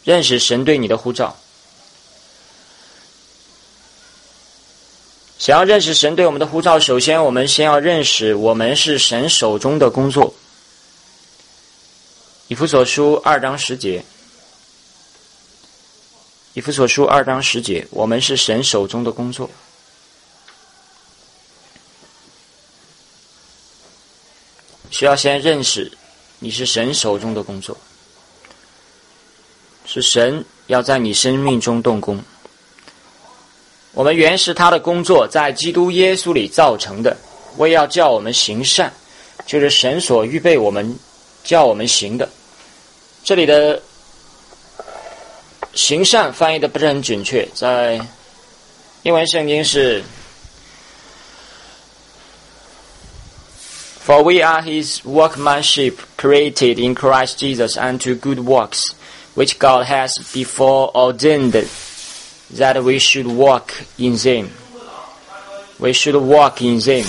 认识神对你的呼召。想要认识神对我们的呼召，首先我们先要认识我们是神手中的工作。以弗所书2章10节，以弗所书2章10节，我们是神手中的工作。需要先认识你是神手中的工作，是神要在你生命中动工。我们原是他的工作，在基督耶稣里造成的，为要叫我们行善，就是神所预备我们叫我们行的。这里的行善翻译的不是很准确，在英文圣经是 For we are his workmanship, created in Christ Jesus unto good works, which God has before ordained that we should walk in them. We should walk in them.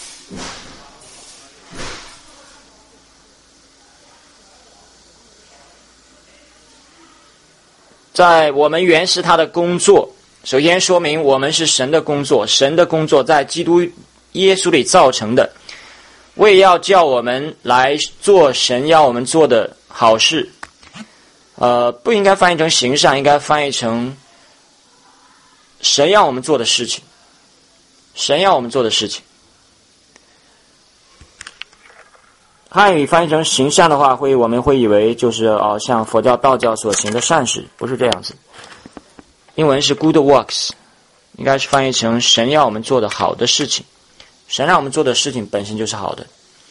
在我们原是他的工作，首先说明我们是神的工作，神的工作在基督耶稣里造成的，为要叫我们来做神要我们做的好事。不应该翻译成行善，应该翻译成神要我们做的事情。神要我们做的事情。汉语翻译成行善的话，我们会以为就是像佛教道教所行的善事，不是这样子。英文是 good works， 应该是翻译成神要我们做的好的事情。神让我们做的事情本身就是好的。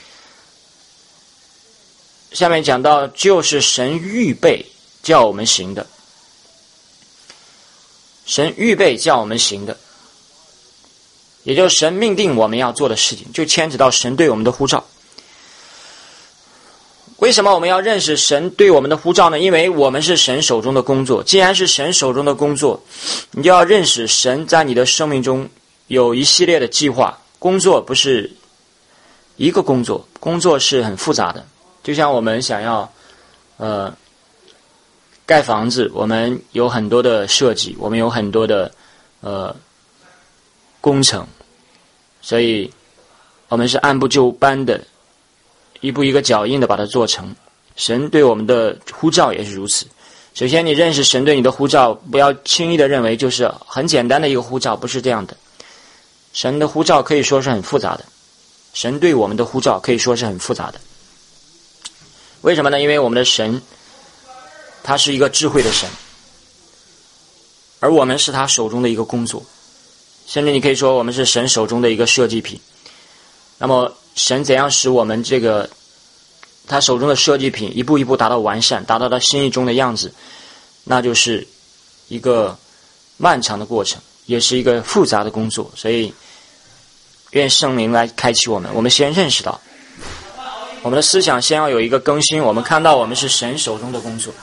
下面讲到就是神预备叫我们行的，神预备叫我们行的，也就是神命定我们要做的事情，就牵扯到神对我们的呼召。为什么我们要认识神对我们的呼召呢？因为我们是神手中的工作。既然是神手中的工作，你就要认识神在你的生命中有一系列的计划。工作不是一个工作，工作是很复杂的。就像我们想要盖房子，我们有很多的设计，我们有很多的工程，所以我们是按部就班的一步一个脚印的把它做成。神对我们的呼召也是如此。首先你认识神对你的呼召，不要轻易的认为就是很简单的一个呼召，不是这样的。神的呼召可以说是很复杂的，神对我们的呼召可以说是很复杂的。为什么呢？因为我们的神他是一个智慧的神，而我们是他手中的一个工作，甚至你可以说我们是神手中的一个设计品。那么神怎样使我们这个他手中的设计品一步一步达到完善，达到他心意中的样子，那就是一个漫长的过程，也是一个复杂的工作。所以愿圣灵来开启我们，我们先认识到我们的思想先要有一个更新，我们看到我们是神手中的工作，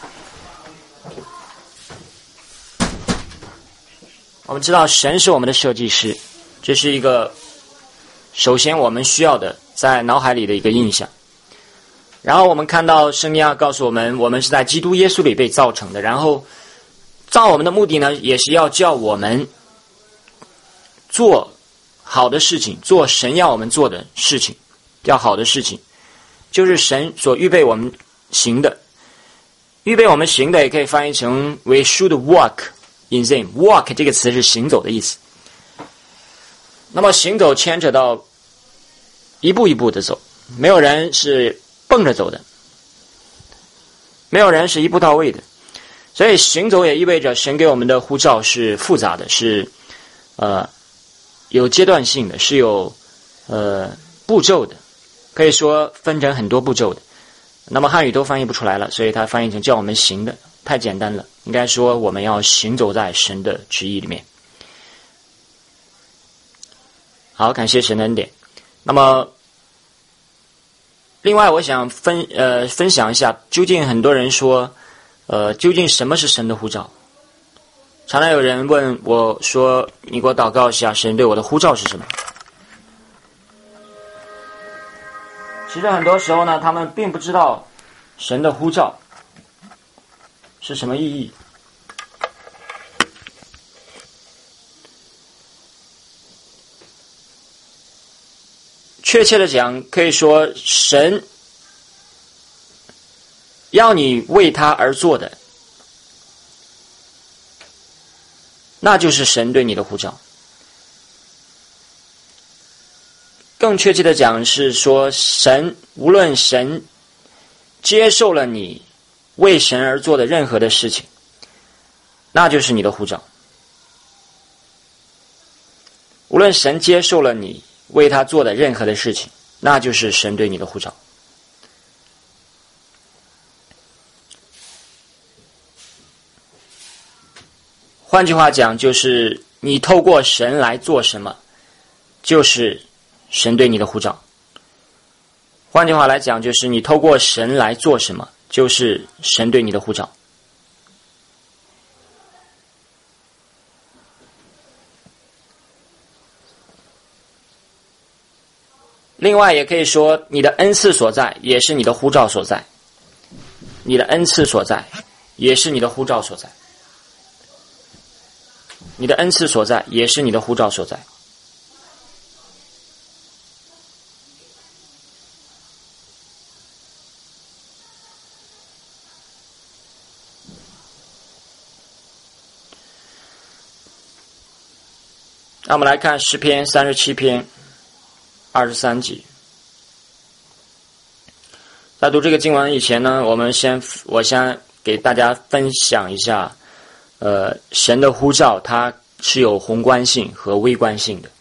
我们知道神是我们的设计师，这是一个首先我们需要的在脑海里的一个印象。然后我们看到圣经要告诉我们，我们是在基督耶稣里被造成的，然后造我们的目的呢，也是要叫我们做好的事情，做神要我们做的事情，叫好的事情，就是神所预备我们行的。预备我们行的也可以翻译成 We should walk in them。 walk 这个词是行走的意思。那么行走牵扯到一步一步的走，没有人是蹦着走的，没有人是一步到位的。所以行走也意味着神给我们的呼召是复杂的，是有阶段性的，是有步骤的，可以说分成很多步骤的。那么汉语都翻译不出来了，所以它翻译成叫我们行的，太简单了。应该说我们要行走在神的旨意里面。好，感谢神的恩典。那么另外我想分享一下，究竟很多人说究竟什么是神的呼召？常常有人问我说，你给我祷告一下，神对我的呼召是什么？其实很多时候呢，他们并不知道神的呼召。 是什么意义？确切的讲，可以说神要你为他而做的，那就是神对你的呼召。更确切的讲是说，无论神接受了你为神而做的任何的事情，那就是你的呼召。无论神接受了你为他做的任何的事情，那就是神对你的呼召。换句话讲，就是你透过神来做什么，就是神对你的呼召。换句话来讲，就是你透过神来做什么，就是神对你的呼召。另外也可以说，你的恩赐所在，也是你的呼召所在。你的恩赐所在，也是你的呼召所在。你的恩赐所在，也是你的呼召所在。那我们来看诗篇37篇23节。在读这个经文以前呢，我先给大家分享一下，神的呼召它是有宏观性和微观性的。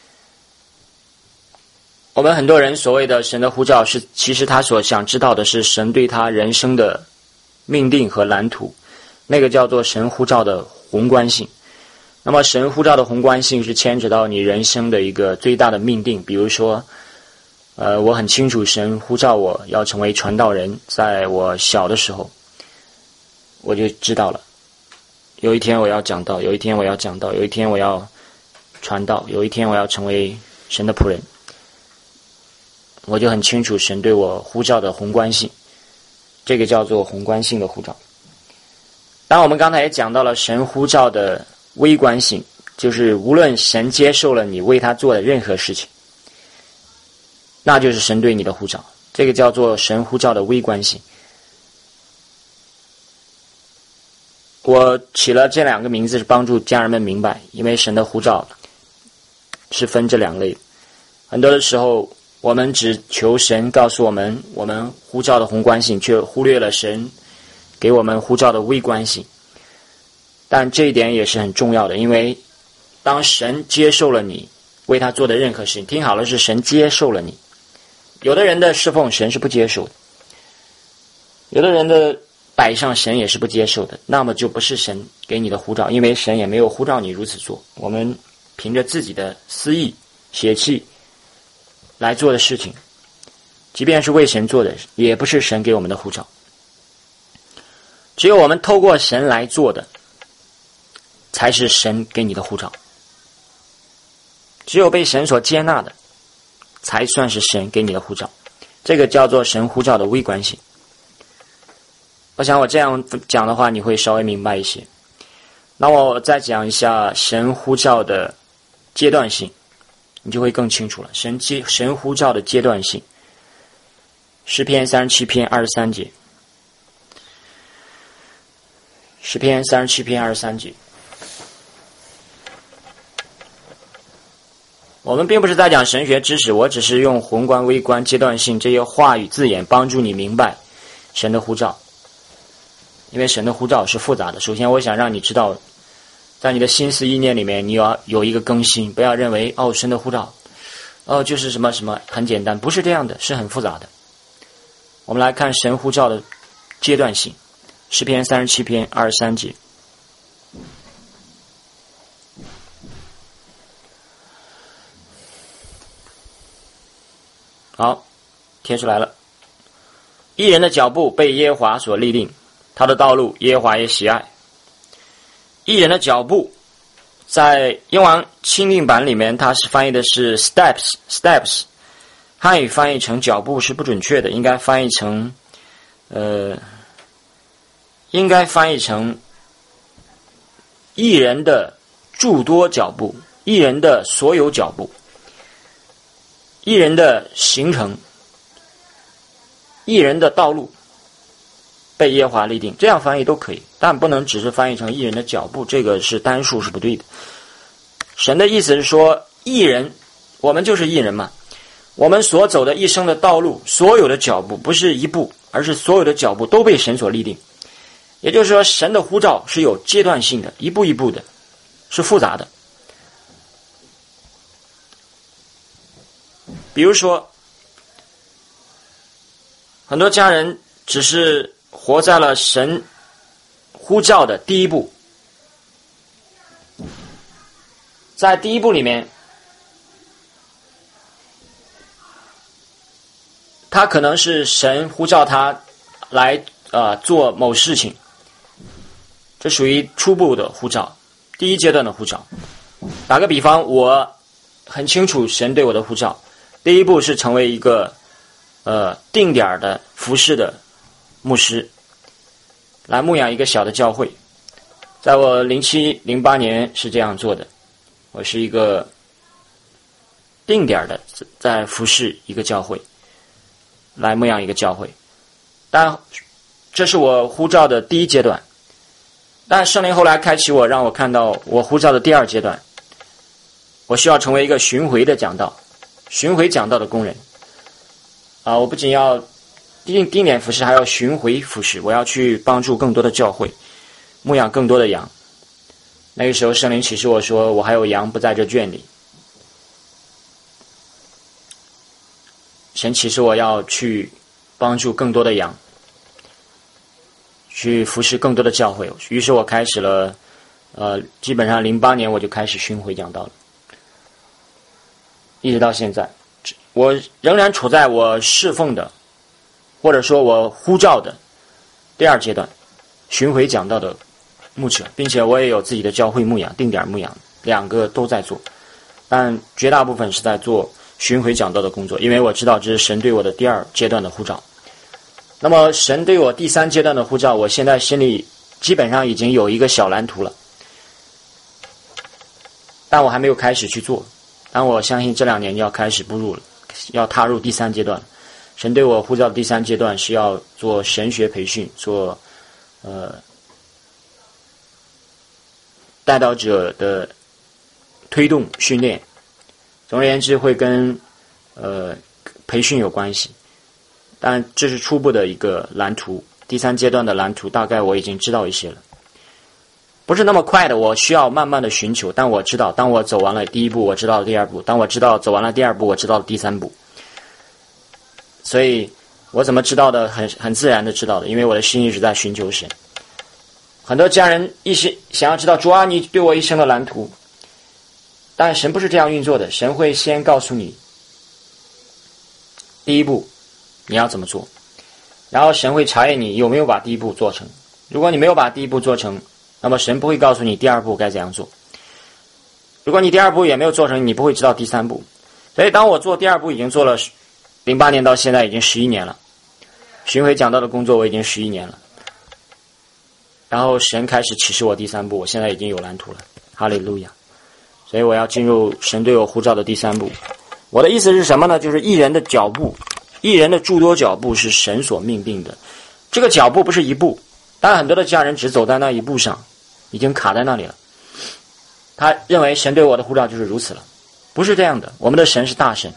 我们很多人所谓的神的呼召其实他所想知道的是神对他人生的命定和蓝图，那个叫做神呼召的宏观性。那么神呼召的宏观性是牵扯到你人生的一个最大的命定，比如说我很清楚神呼召我要成为传道人，在我小的时候我就知道了，有一天我要讲道，有一天我要讲道，有一天我要传道，有一天我要成为神的仆人。我就很清楚神对我呼召的宏观性，这个叫做宏观性的呼召。当然我们刚才也讲到了神呼召的微观性，就是无论神接受了你为他做的任何事情，那就是神对你的呼召，这个叫做神呼召的微观性。我起了这两个名字是帮助家人们明白，因为神的呼召是分这两类。很多的时候我们只求神告诉我们呼召的宏观性，却忽略了神给我们呼召的微观性。但这一点也是很重要的，因为当神接受了你为他做的任何事情，听好了，是神接受了你。有的人的侍奉神是不接受的，有的人的摆上神也是不接受的，那么就不是神给你的呼召，因为神也没有呼召你如此做。我们凭着自己的私意血气来做的事情，即便是为神做的，也不是神给我们的呼召。只有我们透过神来做的，才是神给你的呼召。只有被神所接纳的，才算是神给你的呼召。这个叫做神呼召的微观性。我想我这样讲的话，你会稍微明白一些。那我再讲一下神呼召的阶段性，你就会更清楚了。神呼召的阶段性。诗篇37篇23节。诗篇37篇23节。我们并不是在讲神学知识，我只是用宏观、微观、阶段性这些话语字眼帮助你明白神的呼召。因为神的呼召是复杂的。首先我想让你知道，在你的心思意念里面，你要有一个更新，不要认为神的呼召就是什么什么很简单，不是这样的，是很复杂的。我们来看神呼召的阶段性。诗篇37篇23节。好，贴出来了。义人的脚步被耶和华所立定，他的道路耶和华也喜爱。义人的脚步，在英王钦定版里面，它是翻译的是 steps， 汉语翻译成脚步是不准确的，应该翻译成应该翻译成一人的诸多脚步，一人的所有脚步，一人的行程，一人的道路被耶和华立定，这样翻译都可以，但不能只是翻译成一人的脚步，这个是单数是不对的。神的意思是说，一人，我们就是一人嘛，我们所走的一生的道路，所有的脚步不是一步，而是所有的脚步都被神所立定。也就是说，神的呼召是有阶段性的，一步一步的，是复杂的。比如说，很多家人只是活在了神呼召的第一步，在第一步里面，他可能是神呼召他来做某事情，这属于初步的呼召，第一阶段的呼召。打个比方，我很清楚神对我的呼召，第一步是成为一个定点的服侍的牧师，来牧养一个小的教会。在我07、08年是这样做的，我是一个定点的在服侍一个教会，来牧养一个教会。但这是我呼召的第一阶段，但圣灵后来开启我，让我看到我呼召的第二阶段，我需要成为一个巡回的讲道，巡回讲道的工人。我不仅要定点服侍，还要巡回服侍，我要去帮助更多的教会，牧养更多的羊。那个时候圣灵启示我说，我还有羊不在这圈里。神启示我要去帮助更多的羊，去服侍更多的教会。于是我开始了基本上08年我就开始巡回讲道了，一直到现在，我仍然处在我侍奉的或者说我呼召的第二阶段，巡回讲道的牧者，并且我也有自己的教会牧养、定点牧养，两个都在做，但绝大部分是在做巡回讲道的工作，因为我知道这是神对我的第二阶段的呼召。那么神对我第三阶段的呼召，我现在心里基本上已经有一个小蓝图了，但我还没有开始去做。但我相信这2年要开始步入了，要踏入第三阶段。神对我呼召的第三阶段是要做神学培训，做带导者的推动训练，总而言之会跟培训有关系。但这是初步的一个蓝图，第三阶段的蓝图大概我已经知道一些了，不是那么快的，我需要慢慢的寻求，但我知道当我走完了第一步，我知道了第二步，当我知道走完了第二步，我知道了第三步。所以我怎么知道的？很自然的知道的，因为我的心一直在寻求神。很多家人一心想要知道，主啊，你对我一生的蓝图，但神不是这样运作的，神会先告诉你第一步你要怎么做，然后神会查验你有没有把第一步做成。如果你没有把第一步做成，那么神不会告诉你第二步该怎样做。如果你第二步也没有做成，你不会知道第三步。所以当我做第二步已经做了08年到现在已经11年了，巡回讲道的工作我已经11年了，然后神开始启示我第三步，我现在已经有蓝图了，哈利路亚。所以我要进入神对我呼召的第三步。我的意思是什么呢？就是一人的脚步，一人的诸多脚步是神所命定的。这个脚步不是一步，当然很多的家人只走在那一步上，已经卡在那里了，他认为神对我的呼召就是如此了。不是这样的，我们的神是大神，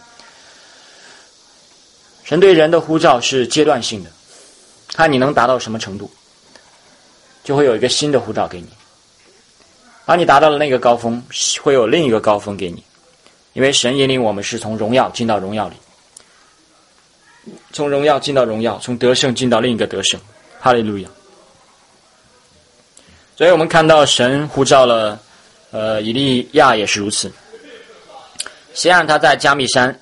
神对人的呼召是阶段性的，看你能达到什么程度，就会有一个新的呼召给你。当你达到了那个高峰，会有另一个高峰给你，因为神引领我们是从荣耀进到荣耀里，从荣耀进到荣耀，从得胜进到另一个得胜，哈利路亚。所以我们看到神呼召了以利亚也是如此，先让他在加密山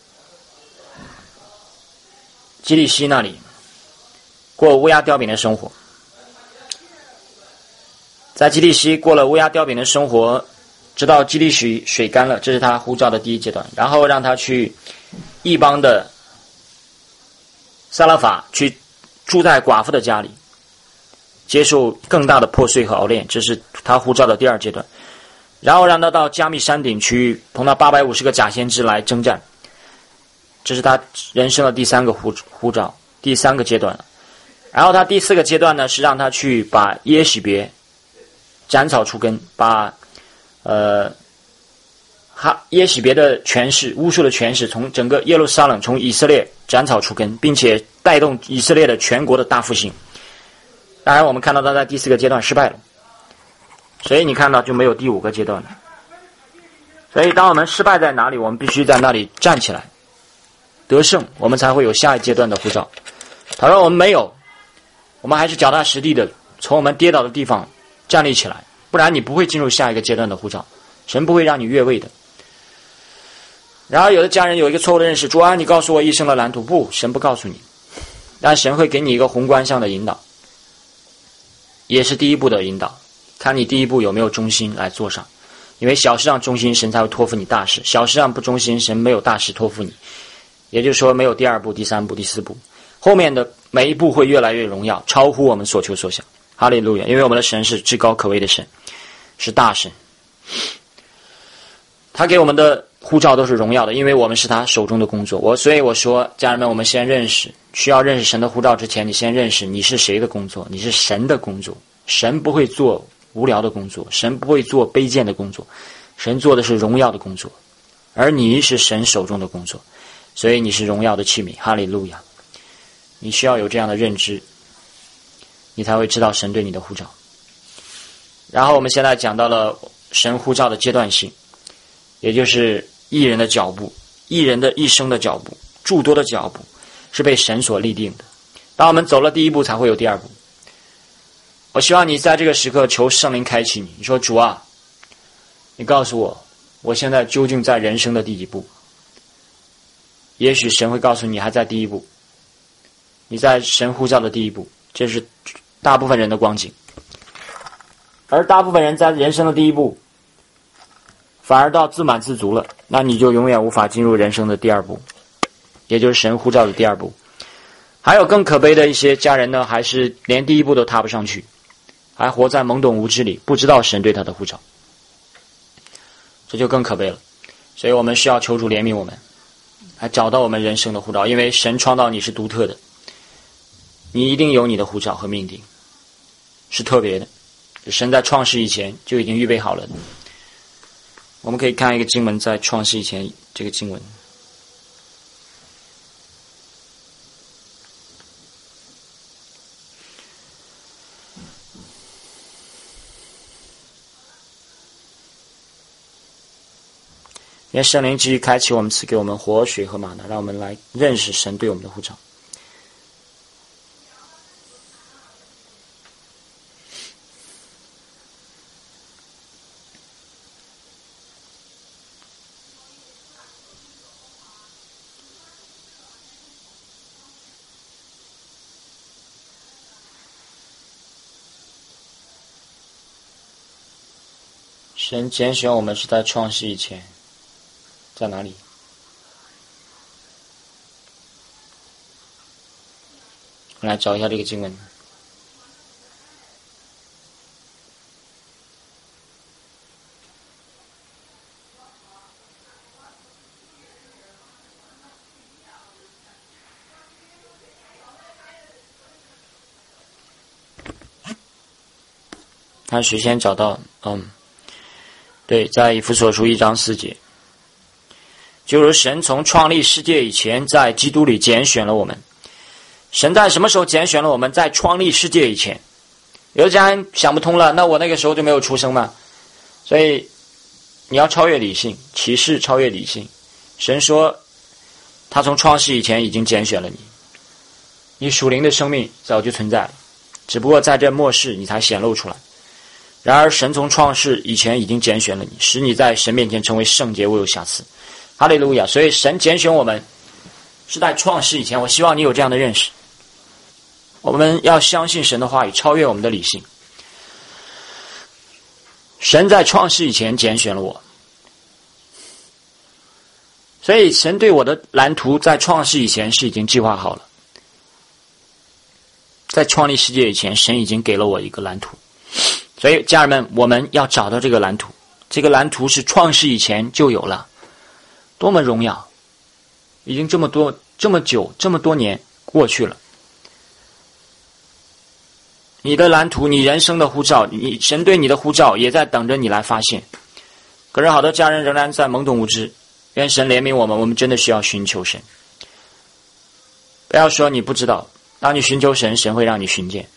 基利西那里过乌鸦叼饼的生活，在基利西过了乌鸦叼饼的生活，直到基利西水干了，这是他呼召的第一阶段。然后让他去异邦的撒勒法去住在寡妇的家里， 接受更大的破碎和熬炼，这是他呼召的第二阶段。然后让他到加密山顶去同那850个假先知来征战，这是他人生的第三个呼召，第三个阶段。然后他第四个阶段呢，是让他去把耶洗别斩草除根，把耶洗别的权势、巫术的权势从整个耶路撒冷、从以色列斩草除根，并且带动以色列的全国的大复兴。当然我们看到他在第四个阶段失败了，所以你看到就没有第五个阶段了。所以当我们失败在哪里，我们必须在那里站起来得胜，我们才会有下一阶段的呼召。倘若我们没有，我们还是脚踏实地的从我们跌倒的地方站立起来，不然你不会进入下一个阶段的呼召，神不会让你越位的。然而有的家人有一个错误的认识，主啊，你告诉我一生的蓝图。不，神不告诉你，但神会给你一个宏观上的引导，也是第一步的引导，看你第一步有没有忠心来做上。因为小事上忠心，神才会托付你大事；小事上不忠心，神没有大事托付你。也就是说，没有第二步、第三步、第四步，后面的每一步会越来越荣耀，超乎我们所求所想。哈利路亚！因为我们的神是至高可畏的神，是大神，他给我们的呼召都是荣耀的，因为我们是他手中的工作。所以我说，家人们，我们先认识，需要认识神的呼召之前，你先认识你是谁的工作，你是神的工作。神不会做无聊的工作，神不会做卑贱的工作，神做的是荣耀的工作，而你是神手中的工作，所以你是荣耀的器皿。哈利路亚！你需要有这样的认知，你才会知道神对你的呼召。然后我们现在讲到了神呼召的阶段性，也就是义人的脚步，义人的一生的脚步，诸多的脚步是被神所立定的。当我们走了第一步，才会有第二步。我希望你在这个时刻求圣灵开启你，你说主啊，你告诉我，我现在究竟在人生的第几步？也许神会告诉你还在第一步，你在神呼召的第一步，这是大部分人的光景。而大部分人在人生的第一步反而到自满自足了，那你就永远无法进入人生的第二步，也就是神呼召的第二步。还有更可悲的一些家人呢，还是连第一步都踏不上去，还活在懵懂无知里，不知道神对他的呼召，这就更可悲了。所以我们需要求主怜悯我们，来找到我们人生的呼召，因为神创造你是独特的，你一定有你的呼召和命定，是特别的，神在创世以前就已经预备好了的。我们可以看一个经文，在创世以前，这个经文愿圣灵继续开启我们，赐给我们活水和玛纳，让我们来认识神对我们的呼召。神拣选我们是在创世以前，在哪里？我们来找一下这个经文。看谁先找到？对，在以弗所书1章4节。就如神从创立世界以前，在基督里拣选了我们。神在什么时候拣选了我们？在创立世界以前。有的家人想不通了，那我那个时候就没有出生嘛？所以你要超越理性，启示超越理性。神说他从创世以前已经拣选了你，你属灵的生命早就存在了，只不过在这末世你才显露出来。然而神从创世以前已经拣选了你，使你在神面前成为圣洁，无有瑕疵。哈利路亚！所以神拣选我们是在创世以前，我希望你有这样的认识。我们要相信神的话语，超越我们的理性。神在创世以前拣选了我，所以神对我的蓝图在创世以前是已经计划好了。 在创立世界以前，神已经给了我一个蓝图。所以家人们，我们要找到这个蓝图。这个蓝图是创世以前就有了，多么荣耀！已经这么久，这么多年过去了。你的蓝图，你人生的呼召，神对你的呼召也在等着你来发现。可是好多家人仍然在懵懂无知，愿神怜悯我们，我们真的需要寻求神。不要说你不知道，当你寻求神，神会让你寻见。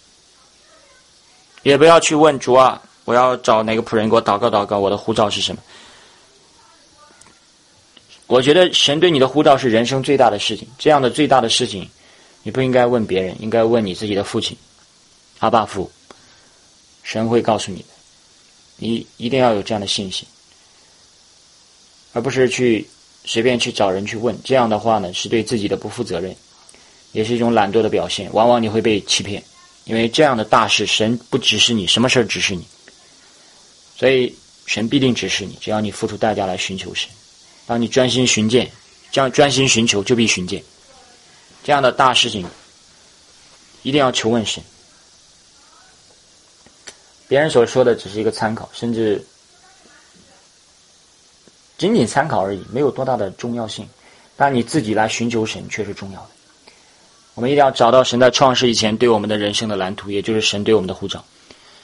也不要去问主啊，我要找哪个仆人给我祷告，我的呼召是什么？我觉得神对你的呼召是人生最大的事情，这样的最大的事情，你不应该问别人，应该问你自己的父亲，阿爸父，神会告诉你的，你一定要有这样的信心，而不是去随便去找人去问，这样的话呢，是对自己的不负责任，也是一种懒惰的表现，往往你会被欺骗，因为这样的大事，神不指示你，什么事指示你，所以神必定指示你，只要你付出代价来寻求神。当你专心寻见，这样专心寻求就必寻见。这样的大事情一定要求问神。别人所说的只是一个参考，甚至仅仅参考而已，没有多大的重要性。但你自己来寻求神却是重要的。我们一定要找到神在创世以前对我们的人生的蓝图，也就是神对我们的呼召。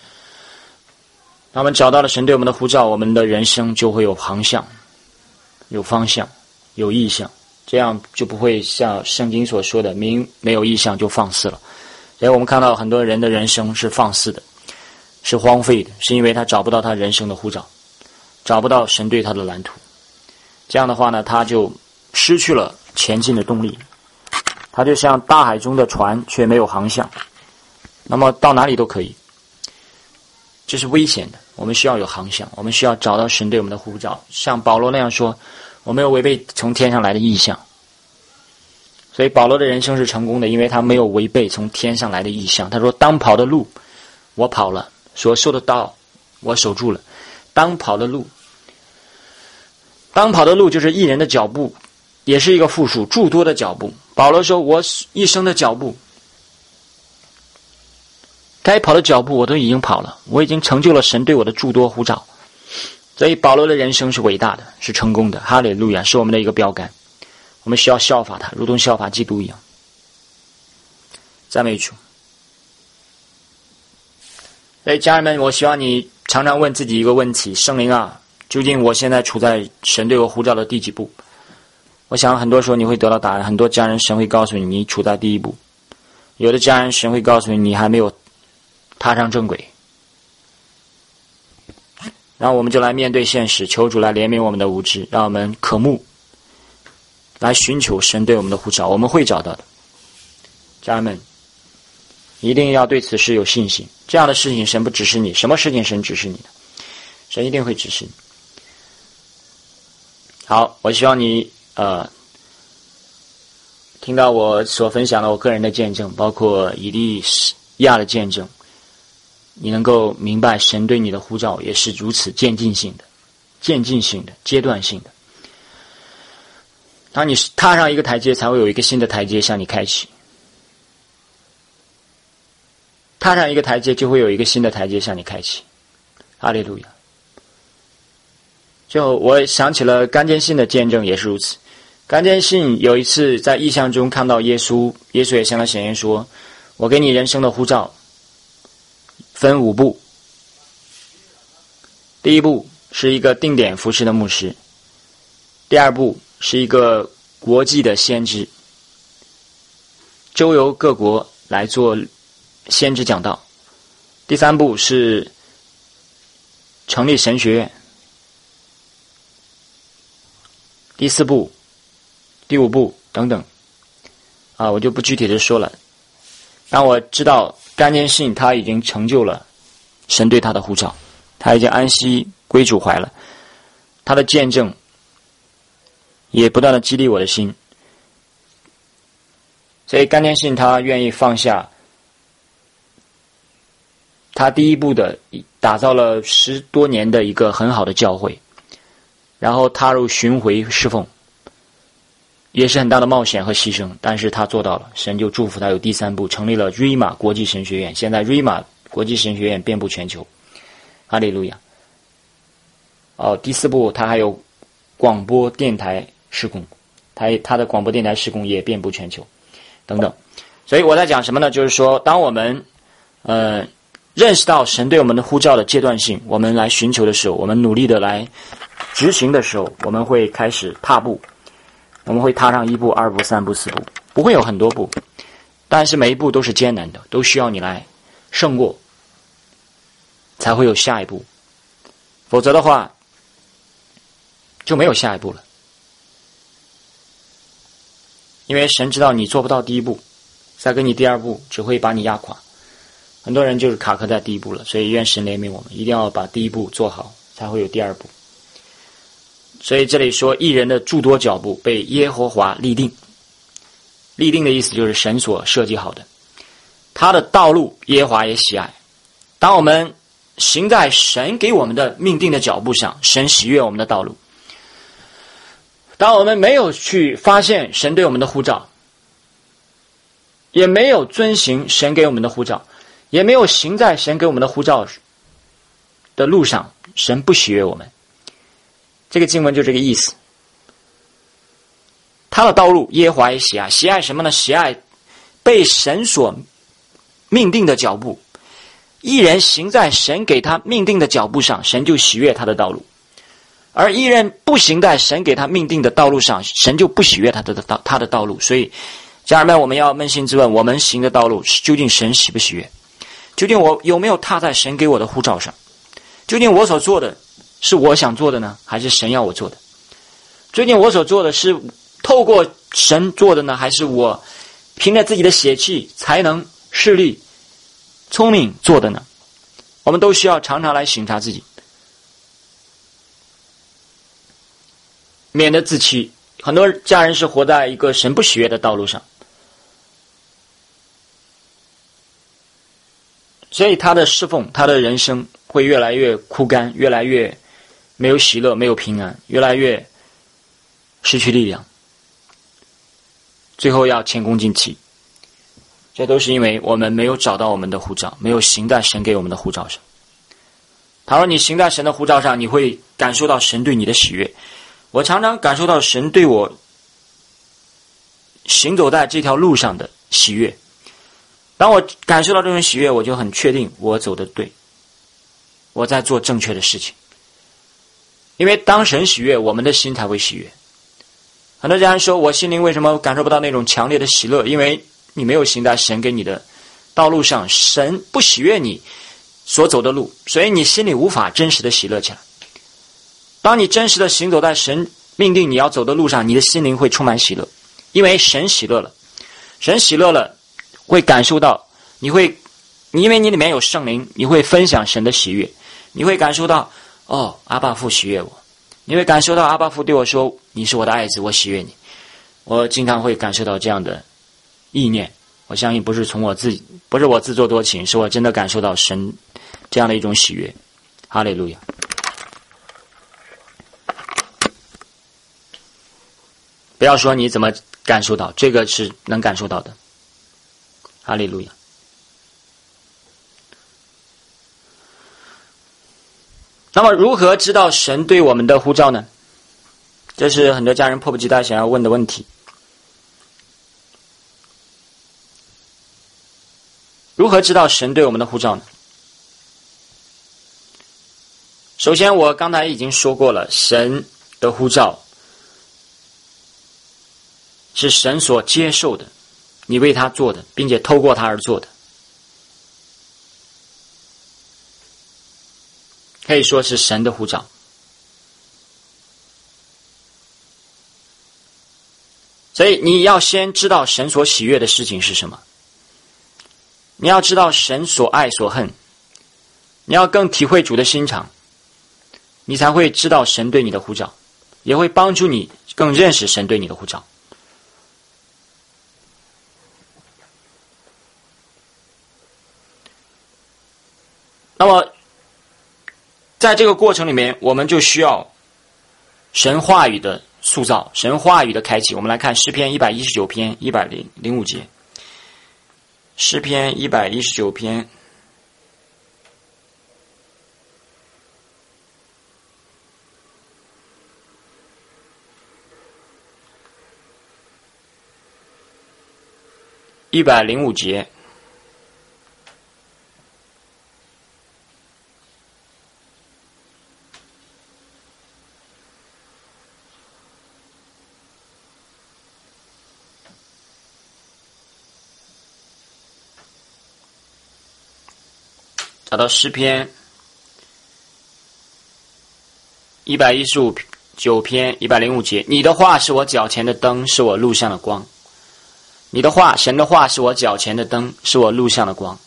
当我们找到了神对我们的呼召，我们的人生就会有航向，有方向，有意向，这样就不会像圣经所说的没有意向就放肆了。所以我们看到很多人的人生是放肆的，是荒废的，是因为他找不到他人生的呼召，找不到神对他的蓝图。这样的话呢，他就失去了前进的动力，他就像大海中的船却没有航向，那么到哪里都可以，这是危险的。我们需要有航向，我们需要找到神对我们的呼召，像保罗那样说，我没有违背从天上来的意象。所以保罗的人生是成功的，因为他没有违背从天上来的意象。他说当跑的路我跑了，所受的道我守住了。当跑的路就是一人的脚步，也是一个复数，诸多的脚步。保罗说我一生的脚步，该跑的脚步我都已经跑了，我已经成就了神对我的诸多呼召。所以保罗的人生是伟大的，是成功的，哈利路亚，是我们的一个标杆。我们需要效法他，如同效法基督一样。赞美主。所以家人们，我希望你常常问自己一个问题，圣灵啊，究竟我现在处在神对我呼召的第几步？我想很多时候你会得到答案，很多家人神会告诉你你处在第一步，有的家人神会告诉你你还没有踏上正轨。然后我们就来面对现实，求主来怜悯我们的无知，让我们渴慕来寻求神对我们的呼召，我们会找到的。家人们一定要对此事有信心，这样的事情神不指示你，什么事情神指示你的，神一定会指示你。好，我希望你听到我所分享的我个人的见证，包括以利亚的见证，你能够明白神对你的呼召也是如此渐进性的、阶段性的。当你踏上一个台阶，才会有一个新的台阶向你开启。踏上一个台阶，就会有一个新的台阶向你开启。哈利路亚。就我想起了甘坚信的见证也是如此。甘坚信有一次在异象中看到耶稣，耶稣也向他显现说，我给你人生的呼召分5步。第一步是一个定点服侍的牧师，第二步是一个国际的先知，周游各国来做先知讲道，第三步是成立神学院，第4步、第5步等等我就不具体的说了。当我知道甘坚信他已经成就了神对他的呼召，他已经安息归主怀了，他的见证也不断的激励我的心。所以甘坚信他愿意放下他第一步的打造了10多年的一个很好的教会，然后踏入巡回侍奉， 也是很大的冒险和牺牲，但是他做到了，神就祝福他有第3步，成立了 Rhema 国际神学院。现在 Rhema 国际神学院遍布全球，哈利路亚。第4步他还有广播电台事工，他的广播电台事工也遍布全球，等等。所以我在讲什么呢？就是说，当我们认识到神对我们的呼召的阶段性，我们来寻求的时候，我们努力的来执行的时候，我们会开始踏步，我们会踏上1步、2步、3步、4步，不会有很多步，但是每一步都是艰难的，都需要你来胜过，才会有下一步，否则的话就没有下一步了。因为神知道你做不到第1步，再给你第2步只会把你压垮。很多人就是卡壳在第1步了，所以愿神怜悯我们，一定要把第1步做好，才会有第2步。所以这里说，义人的诸多脚步被耶和华立定。立定的意思就是神所设计好的，他的道路耶和华也喜爱。当我们行在神给我们的命定的脚步上，神喜悦我们的道路。当我们没有去发现神对我们的呼召，也没有遵行神给我们的呼召，也没有行在神给我们的呼召的路上，神不喜悦我们。这个经文就这个意思。他的道路耶和华也喜爱。喜爱什么呢？喜爱被神所命定的脚步。义人行在神给他命定的脚步上，神就喜悦他的道路。而义人不行在神给他命定的道路上，神就不喜悦他的道路。所以家人们，我们要扪心自问，我们行的道路究竟神喜不喜悦？究竟我有没有踏在神给我的呼召上？究竟我所做的是我想做的呢，还是神要我做的？究竟我所做的是透过神做的呢，还是我凭着自己的血气、才能、势力、聪明做的呢？我们都需要常常来省察自己，免得自欺。很多家人是活在一个神不喜悦的道路上，所以他的侍奉，他的人生会越来越枯干，越来越没有喜乐，没有平安，越来越失去力量，最后要前功尽弃。这都是因为我们没有找到我们的呼召，没有行在神给我们的呼召上。倘若你行在神的呼召上，你会感受到神对你的喜悦。我常常感受到神对我行走在这条路上的喜悦。当我感受到这种喜悦，我就很确定我走得对，我在做正确的事情。因为当神喜悦，我们的心才会喜悦。很多家人说，我心灵为什么感受不到那种强烈的喜乐？因为你没有行在神给你的道路上，神不喜悦你所走的路，所以你心里无法真实的喜乐起来。当你真实的行走在神命定你要走的路上，你的心灵会充满喜乐，因为神喜乐了。神喜乐了，会感受到，因为你里面有圣灵，你会分享神的喜悦，你会感受到，阿爸父喜悦我，你会感受到阿爸父对我说，你是我的爱子，我喜悦你。我经常会感受到这样的意念，我相信不是我自作多情，是我真的感受到神这样的一种喜悦。哈利路亚。不要说你怎么感受到，这个是能感受到的。哈利路亚。那么如何知道神对我们的呼召呢？这是很多家人迫不及待想要问的问题。如何知道神对我们的呼召呢？首先我刚才已经说过了，神的呼召是神所接受的，你为他做的，并且透过他而做的，可以说是神的呼召。所以你要先知道神所喜悦的事情是什么，你要知道神所爱所恨，你要更体会主的心肠，你才会知道神对你的呼召，也会帮助你更认识神对你的呼召。那么在这个过程里面，我们就需要神话语的塑造，神话语的开启。我们来看诗篇119篇105节。诗篇119篇105节。找到诗篇119篇105节，你的话是我脚前的灯，是我路上的光。你的话，神的话是我脚前的灯，是我路上的光。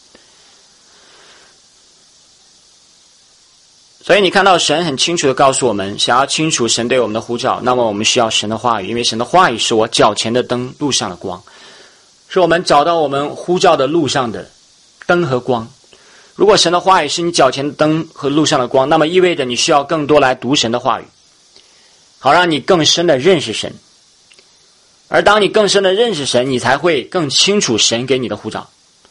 所以你看到神很清楚地告诉我们，想要清楚神对我们的呼召，那么我们需要神的话语，因为神的话语是我脚前的灯，路上的光，是我们找到我们呼召的路上的灯和光。如果神的话语是你脚前的灯和路上的光，那么意味着你需要更多来读神的话语，好让你更深的认识神。而当你更深的认识神，你才会更清楚神给你的呼召。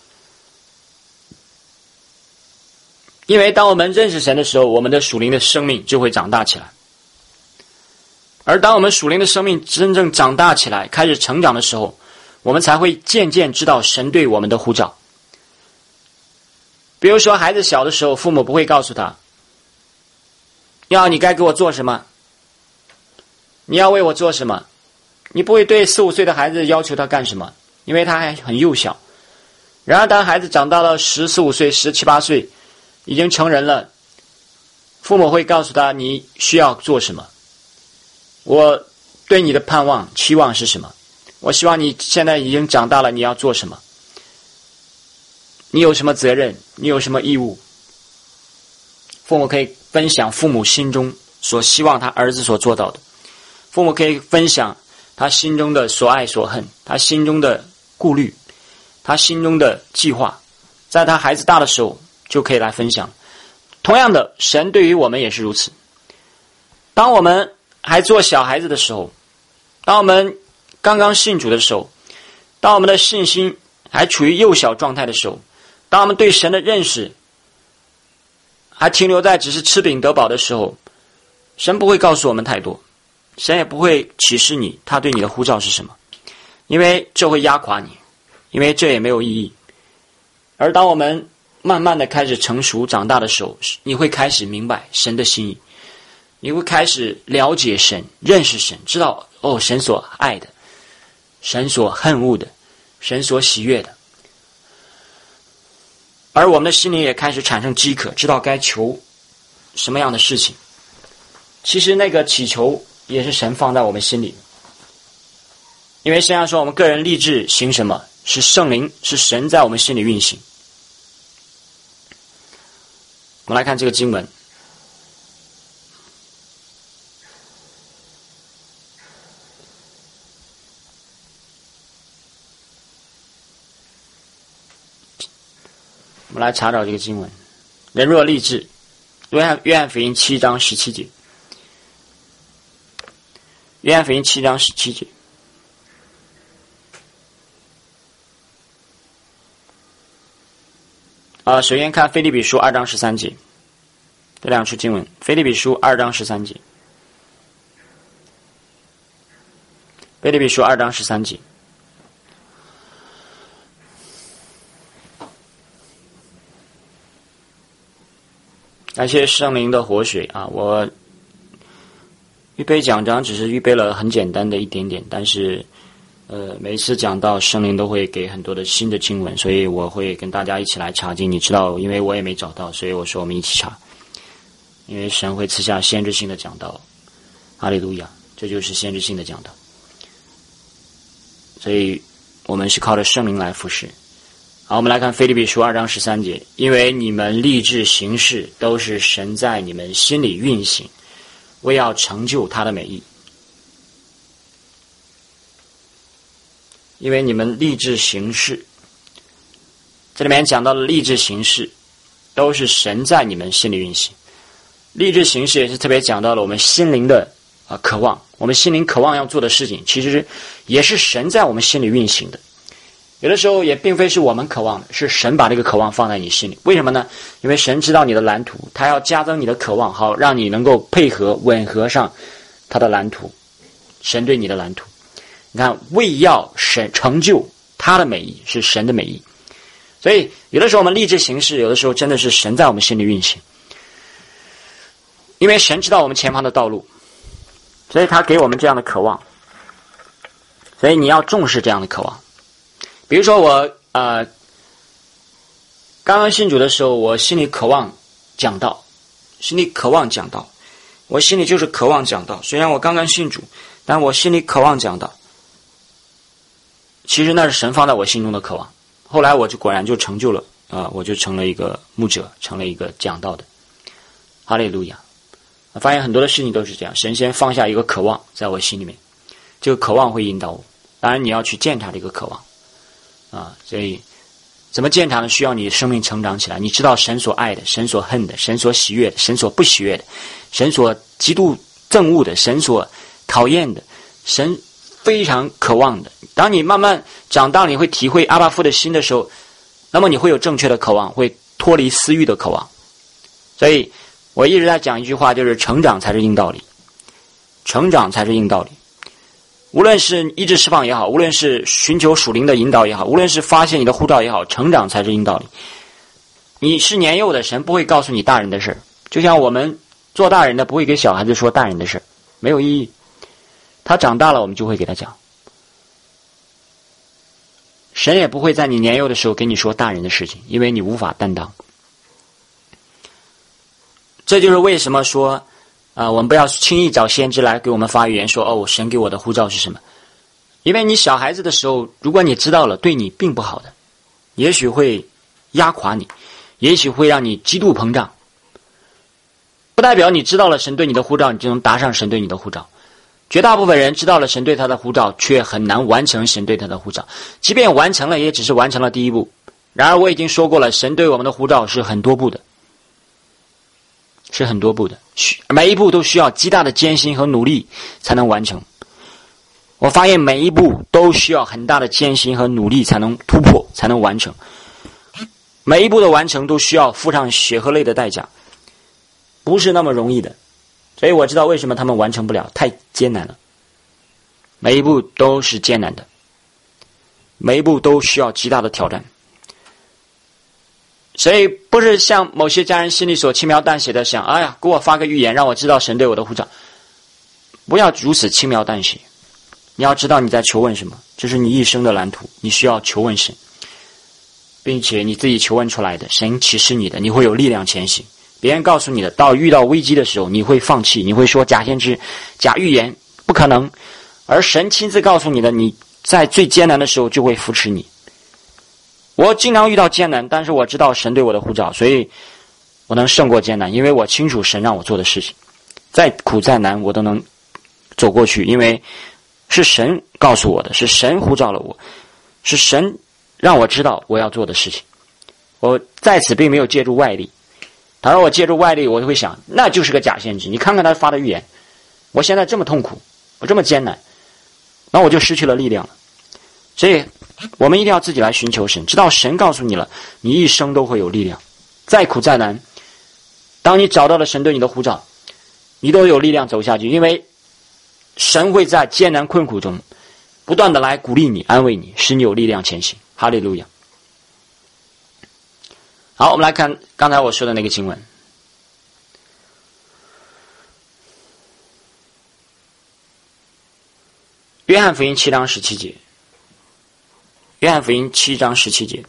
因为当我们认识神的时候，我们的属灵的生命就会长大起来。而当我们属灵的生命真正长大起来，开始成长的时候，我们才会渐渐知道神对我们的呼召。比如说孩子小的时候，父母不会告诉他，你该给我做什么，你要为我做什么。你不会对4、5岁的孩子要求他干什么，因为他还很幼小。然而当孩子长到了14、15岁、17、18岁，已经成人了，父母会告诉他你需要做什么，我对你的盼望期望是什么，我希望你现在已经长大了，你要做什么，你有什么责任，你有什么义务。父母可以分享父母心中所希望他儿子所做到的，父母可以分享他心中的所爱所恨，他心中的顾虑，他心中的计划，在他孩子大的时候就可以来分享。同样的，神对于我们也是如此。当我们还做小孩子的时候，当我们刚刚信主的时候，当我们的信心还处于幼小状态的时候，当我们对神的认识还停留在只是吃饼得饱的时候，神不会告诉我们太多，神也不会启示你他对你的呼召是什么，因为这会压垮你，因为这也没有意义。而当我们慢慢的开始成熟长大的时候，你会开始明白神的心意，你会开始了解神，认识神，知道神所爱的，神所恨恶的，神所喜悦的。而我们的心灵也开始产生饥渴，知道该求什么样的事情。其实那个祈求也是神放在我们心里，因为圣经说我们个人立志行什么，是圣灵，是神在我们心里运行。我们来看这个经文，我们来查找这个经文。人若立志，约翰福音7章17节，约翰福音7章17节。首先看腓立比书2章13节，这两处经文。腓立比书2章13节，腓立比书2章13节。感谢圣灵的活水啊！我预备讲章只是预备了很简单的一点点，但是每一次讲到圣灵都会给很多的新的经文，所以我会跟大家一起来查经。你知道，因为我也没找到，所以我说我们一起查，因为神会赐下先知性的讲道。哈利路亚，这就是先知性的讲道。所以我们是靠着圣灵来服侍。好，我们来看腓立比书2章13节，因为你们立志行事都是神在你们心里运行，为要成就他的美意。因为你们立志行事，这里面讲到了立志行事都是神在你们心里运行。立志行事也是特别讲到了我们心灵的渴望， 我们心灵渴望要做的事情，其实也是神在我们心里运行的。有的时候也并非是我们渴望的，是神把这个渴望放在你心里。为什么呢？因为神知道你的蓝图，他要加增你的渴望，好让你能够配合吻合上他的蓝图，神对你的蓝图。你看，为要神成就他的美意，是神的美意。所以有的时候我们立志行事，有的时候真的是神在我们心里运行，因为神知道我们前方的道路，所以他给我们这样的渴望，所以你要重视这样的渴望。比如说我刚刚信主的时候，我心里渴望讲道，我心里就是渴望讲道。虽然我刚刚信主，但我心里渴望讲道。其实那是神放在我心中的渴望。后来我就果然就成就了我就成了一个牧者，成了一个讲道的。哈利路亚！我发现很多的事情都是这样，神先放下一个渴望在我心里面，这个渴望会引导我。当然你要去践踏这个渴望所以怎么践踏呢？需要你生命成长起来，你知道神所爱的，神所恨的，神所喜悦的，神所不喜悦的，神所极度憎恶的，神所讨厌的，神非常渴望的。当你慢慢长大，你会体会阿爸父的心的时候，那么你会有正确的渴望，会脱离私欲的渴望。所以我一直在讲一句话，就是成长才是硬道理，成长才是硬道理。无论是医治释放也好，无论是寻求属灵的引导也好，无论是发现你的呼召也好，成长才是硬道理。你是年幼的，神不会告诉你大人的事，就像我们做大人的不会给小孩子说大人的事，没有意义。他长大了我们就会给他讲。神也不会在你年幼的时候给你说大人的事情，因为你无法担当。这就是为什么说我们不要轻易找先知来给我们发预言说神给我的呼召是什么。因为你小孩子的时候，如果你知道了，对你并不好的，也许会压垮你，也许会让你极度膨胀。不代表你知道了神对你的呼召，你就能答上神对你的呼召。绝大部分人知道了神对他的呼召，却很难完成神对他的呼召，即便完成了，也只是完成了第一步。然而我已经说过了，神对我们的呼召是很多步的，每一步都需要极大的艰辛和努力才能完成。我发现每一步都需要很大的艰辛和努力才能突破，才能完成。每一步的完成都需要付上血和泪的代价，不是那么容易的。所以我知道为什么他们完成不了，太艰难了。每一步都是艰难的，每一步都需要极大的挑战。所以不是像某些家人心里所轻描淡写的想，哎呀，给我发个预言让我知道神对我的呼召。不要如此轻描淡写，你要知道你在求问什么，这是你一生的蓝图，你需要求问神，并且你自己求问出来的，神启示你的，你会有力量前行。别人告诉你的，遇到危机的时候你会放弃，你会说假先知假预言不可能，而神亲自告诉你的，你在最艰难的时候就会扶持你。我经常遇到艰难，但是我知道神对我的呼召，所以我能胜过艰难，因为我清楚神让我做的事情，再苦再难我都能走过去，因为是神告诉我的，是神呼召了我，是神让我知道我要做的事情。我在此并没有借助外力，当然我借助外力我就会想，那就是个假先知，你看看他发的预言，我现在这么痛苦，我这么艰难，那我就失去了力量了。所以我们一定要自己来寻求神，知道神告诉你了，你一生都会有力量，再苦再难，当你找到了神对你的呼召，你都有力量走下去，因为神会在艰难困苦中不断的来鼓励你，安慰你，使你有力量前行。哈利路亚。好，我们来看刚才我说的那个经文，约翰福音7章17节，约翰福音7章17节，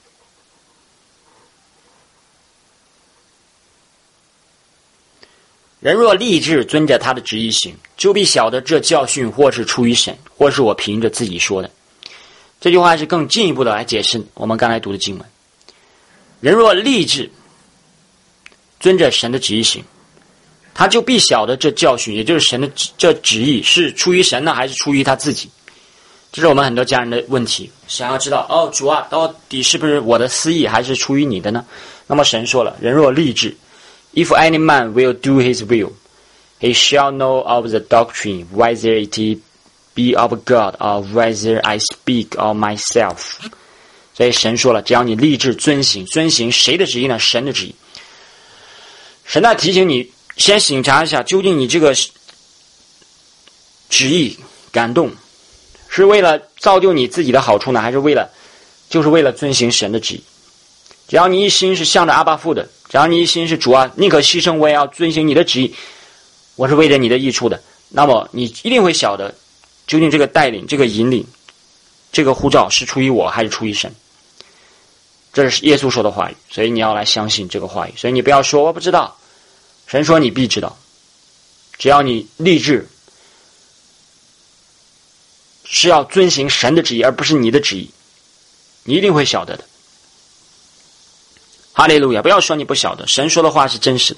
人若立志遵着他的旨意行，就必晓得这教训或是出于神，或是我凭着自己说的。这句话是更进一步的来解释我们刚才读的经文。人若立志遵着神的旨意行，他就必晓得这教训，也就是神的这旨意是出于神呢，还是出于他自己。这是我们很多家人的问题，想要知道主啊，到底是不是我的私意，还是出于你的呢？那么神说了，人若立志， If any man will do his will, He shall know of the doctrine, whether it be of God or whether I speak of myself. 所以神说了，只要你立志遵行谁的旨意呢？神的旨意。神在提醒你，先省察一下，究竟你这个旨意感动是为了造就你自己的好处呢，还是就是为了遵行神的旨意？只要你一心是向着阿爸父的，只要你一心是主啊，宁可牺牲我也要遵行你的旨意，我是为着你的益处的，那么你一定会晓得究竟这个带领，这个引领，这个呼召是出于我还是出于神。这是耶稣说的话语，所以你要来相信这个话语。所以你不要说我不知道，神说你必知道。只要你立志是要遵行神的旨意，而不是你的旨意，你一定会晓得的。哈利路亚！不要说你不晓得，神说的话是真实的。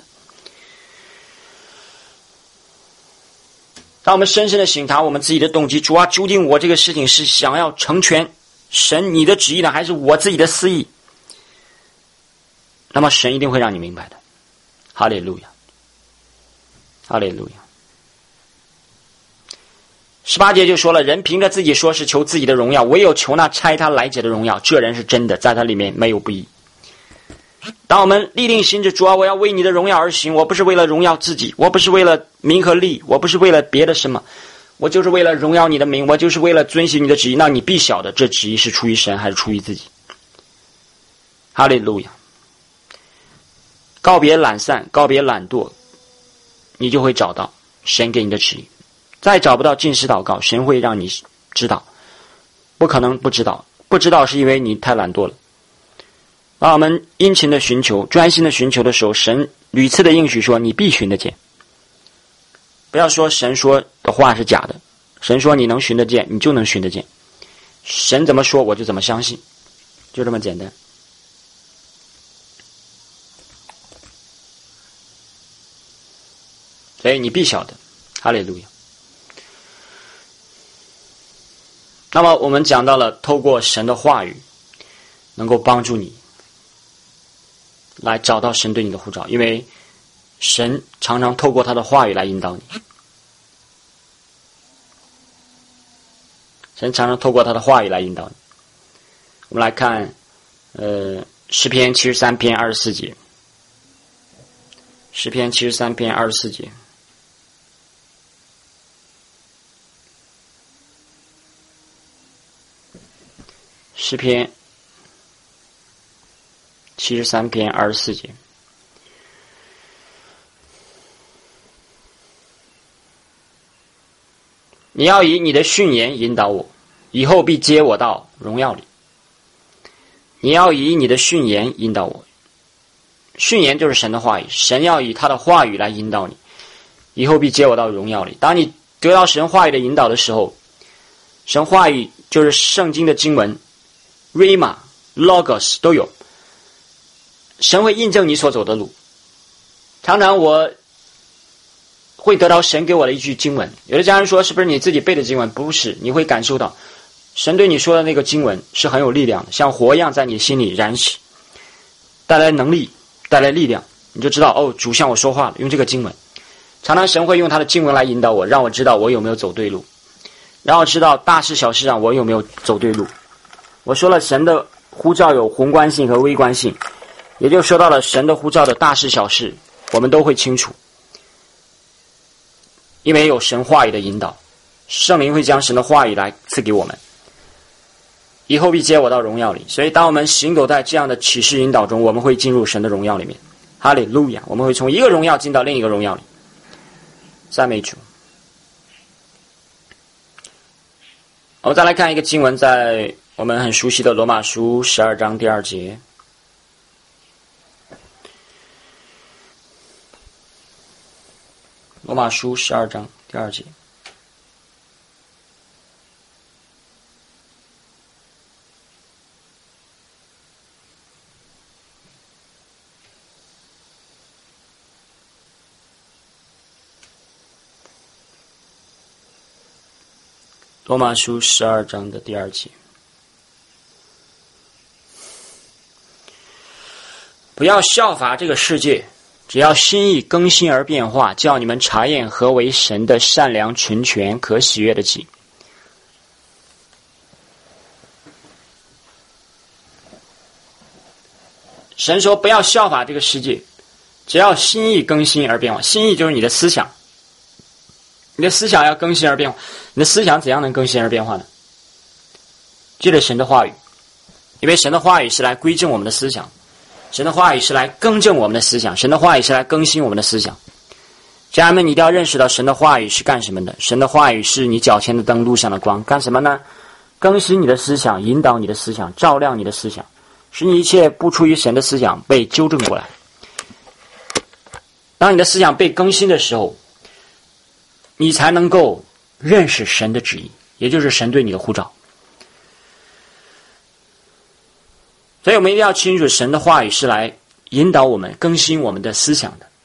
让我们深深的省察我们自己的动机，主啊，究竟我这个事情是想要成全神你的旨意呢，还是我自己的私意？那么神一定会让你明白的。哈利路亚，哈利路亚。18节就说了，人凭着自己说是求自己的荣耀，唯有求那差他来者的荣耀，这人是真的，在他里面没有不义。当我们立定心志，主啊，我要为你的荣耀而行，我不是为了荣耀自己，我不是为了名和利，我不是为了别的什么，我就是为了荣耀你的名，我就是为了遵行你的旨意，那你必晓得这旨意是出于神还是出于自己。哈利路亚。告别懒散，告别懒惰，你就会找到神给你的旨意。再找不到，禁食祷告，神会让你知道，不可能不知道，不知道是因为你太懒惰了。当我们殷勤的寻求，专心的寻求的时候，神屡次的应许说你必寻得见。不要说神说的话是假的，神说你能寻得见，你就能寻得见。神怎么说我就怎么相信，就这么简单。所以你必晓得，哈利路亚。那么我们讲到了透过神的话语能够帮助你来找到神对你的呼召，因为神常常透过他的话语来引导你，神常常透过他的话语来引导你。我们来看诗篇73篇24节，诗篇73篇24节。诗篇73篇24节，你要以你的训言引导我，以后必接我到荣耀里。你要以你的训言引导我，训言就是神的话语，神要以他的话语来引导你，以后必接我到荣耀里。当你得到神话语的引导的时候，神话语就是圣经的经文Rhema, Logos 都有，神会印证你所走的路。常常我会得到神给我的一句经文，有的家人说是不是你自己背的经文？不是，你会感受到神对你说的那个经文是很有力量的，像火一样在你心里燃起，带来能力，带来力量，你就知道哦，主向我说话了，用这个经文。常常神会用他的经文来引导我，让我知道我有没有走对路，让我知道大事小事上我有没有走对路。我说了，神的呼召有宏观性和微观性，也就说到了神的呼召的大事小事，我们都会清楚，因为有神话语的引导，圣灵会将神的话语来赐给我们，以后必接我到荣耀里。所以当我们行走在这样的启示引导中，我们会进入神的荣耀里面。哈利路亚！我们会从一个荣耀进到另一个荣耀里。赞美主。我们再来看一个经文，在我们很熟悉的罗马书12章第2节。罗马书12章第2节。罗马书12章的第2节。不要效法这个世界， 只要心意更新而变化，叫你们查验何为神的善良、纯全、可喜悦的己。神说不要效法这个世界，只要心意更新而变化。心意就是你的思想，你的思想要更新而变化。你的思想怎样能更新而变化呢？借着神的话语，因为神的话语是来归正我们的思想，神的话语是来更正我们的思想，神的话语是来更新我们的思想。家人们，你一定要认识到神的话语是干什么的。神的话语是你脚前的灯，路上的光。干什么呢？更新你的思想，引导你的思想，照亮你的思想，使你一切不出于神的思想被纠正过来。当你的思想被更新的时候，你才能够认识神的旨意，也就是神对你的呼召。所以我们一定要清楚，神的话语是来引导我们、更新我们的思想的。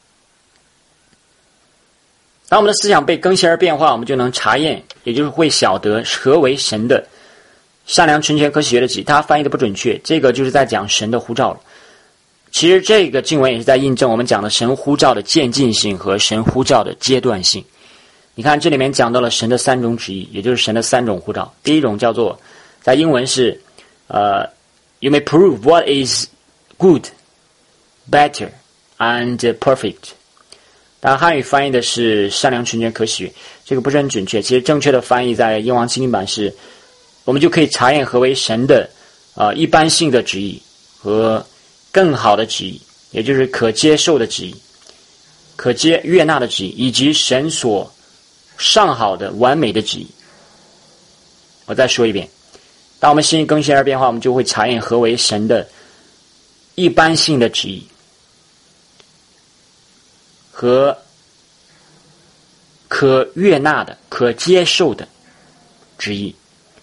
当我们的思想被更新而变化，我们就能查验，也就是会晓得何为神的善良、纯全、可喜悦的己。他翻译的不准确，这个就是在讲神的呼召了。其实这个经文也是在印证我们讲的神呼召的渐进性和神呼召的阶段性。你看这里面讲到了神的三种旨意，也就是神的三种呼召。第一种叫做，在英文是You may prove what is good, better, and perfect. 当然汉语翻译的是善良、纯全、可喜悦，这个不是很准确。其实正确的翻译在英王精灵版是，我们就可以查验何为神的一般性的旨意和更好的旨意，也就是可接受的旨意、可悦纳的旨意，以及神所上好的完美的旨意。我再说一遍，当我们心意更新而变化，我们就会查验何为神的一般性的旨意和可悦纳的、可接受的旨意，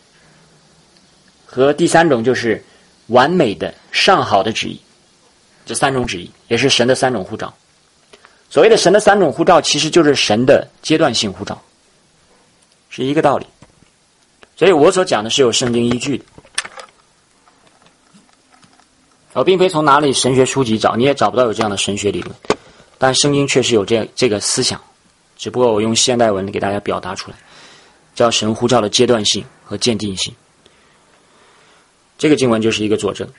和第三种就是完美的、上好的旨意。这三种旨意也是神的三种呼召。所谓的神的三种呼召，其实就是神的阶段性呼召，是一个道理。所以我所讲的是有圣经依据的，我并非从哪里神学书籍找，你也找不到有这样的神学理论，但圣经确实有这个思想，只不过我用现代文给大家表达出来，叫神呼召的阶段性和渐进性。这个经文就是一个佐证。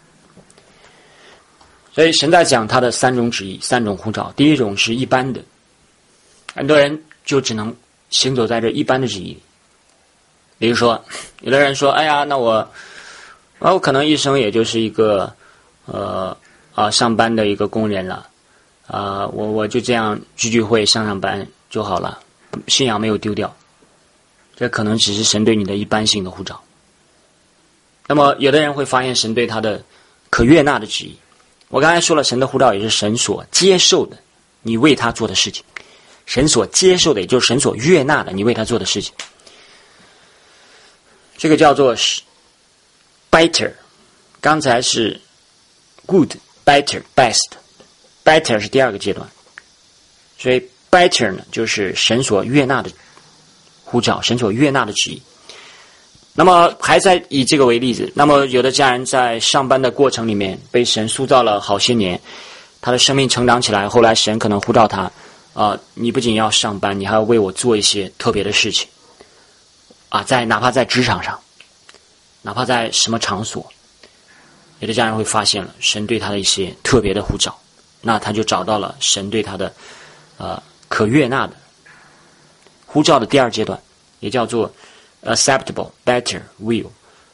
所以神在讲他的三种旨意、三种呼召。第一种是一般的，很多人就只能行走在这一般的旨意里。比如说，有的人说：“哎呀，那我可能一生也就是一个上班的一个工人了，我就这样聚会上班就好了，信仰没有丢掉。”这可能只是神对你的一般性的呼召。那么有的人会发现神对他的可悦纳的旨意。我刚才说了，神的呼召也是神所接受的，你为他做的事情。神所接受的，也就是神所悦纳的，你为他做的事情。这个叫做 better， 刚才是 good, better, best， better 是第二个阶段，所以 better 呢就是神所悦纳的呼召，神所悦纳的旨意。那么还在以这个为例子，那么有的家人在上班的过程里面被神塑造了好些年，他的生命成长起来，后来神可能呼召他你不仅要上班，你还要为我做一些特别的事情哪怕在职场上，哪怕在什么场所，有的家人会发现了神对他的一些特别的呼召，那他就找到了神对他的可悦纳的呼召的第二阶段，也叫做 acceptable, better, will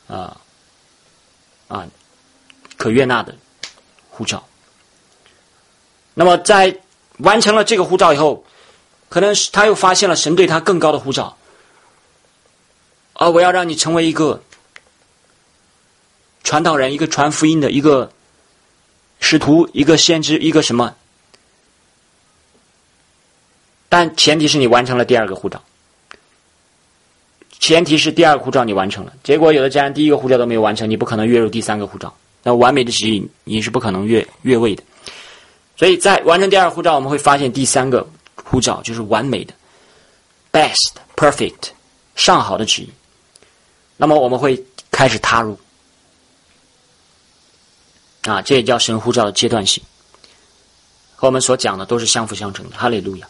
可悦纳的呼召。那么在完成了这个呼召以后，可能他又发现了神对他更高的呼召。我要让你成为一个传道人，一个传福音的，一个使徒，一个先知，一个什么？但前提是你完成了第二个护照，前提是第二个护照你完成了。结果有的家人第一个护照都没有完成，你不可能跃入第三个护照。那完美的旨意你是不可能越位的。所以在完成第二个护照，我们会发现第三个护照就是完美的 best, perfect 上好的旨意。那么我们会开始踏入这也叫神呼召的阶段性和我们所讲的都是相辅相成的。哈利路亚。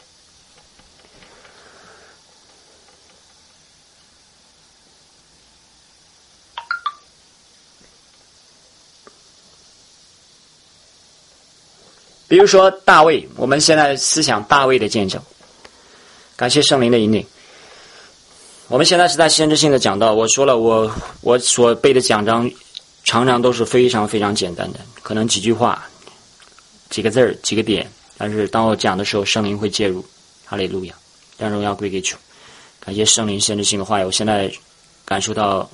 比如说大卫，我们现在思想大卫的见证，感谢圣灵的引领。我们现在是在先知性的讲道，我说了我所背的讲章常常都是非常非常简单的，可能几句话、几个字儿、几个点，但是当我讲的时候，圣灵会介入。哈利路亚，让荣耀归给主。感谢圣灵先知性的话语，我现在感受到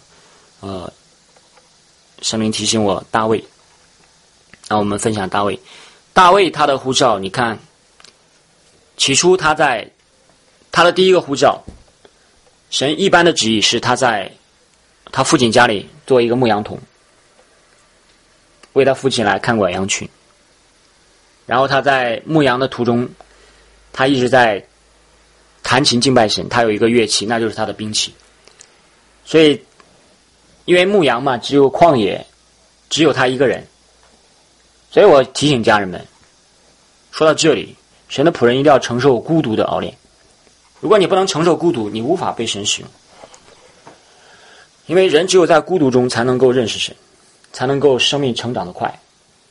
圣灵提醒我大卫。那我们分享大卫。大卫他的呼召，你看，起初他在他的第一个呼召，神一般的旨意是他在他父亲家里做一个牧羊童，为他父亲来看管羊群。然后他在牧羊的途中，他一直在弹琴敬拜神，他有一个乐器，那就是他的兵器。所以因为牧羊嘛，只有旷野，只有他一个人，所以我提醒家人们，说到这里，神的仆人一定要承受孤独的熬炼。如果你不能承受孤独，你无法被神使用。因为人只有在孤独中才能够认识神，才能够生命成长得快。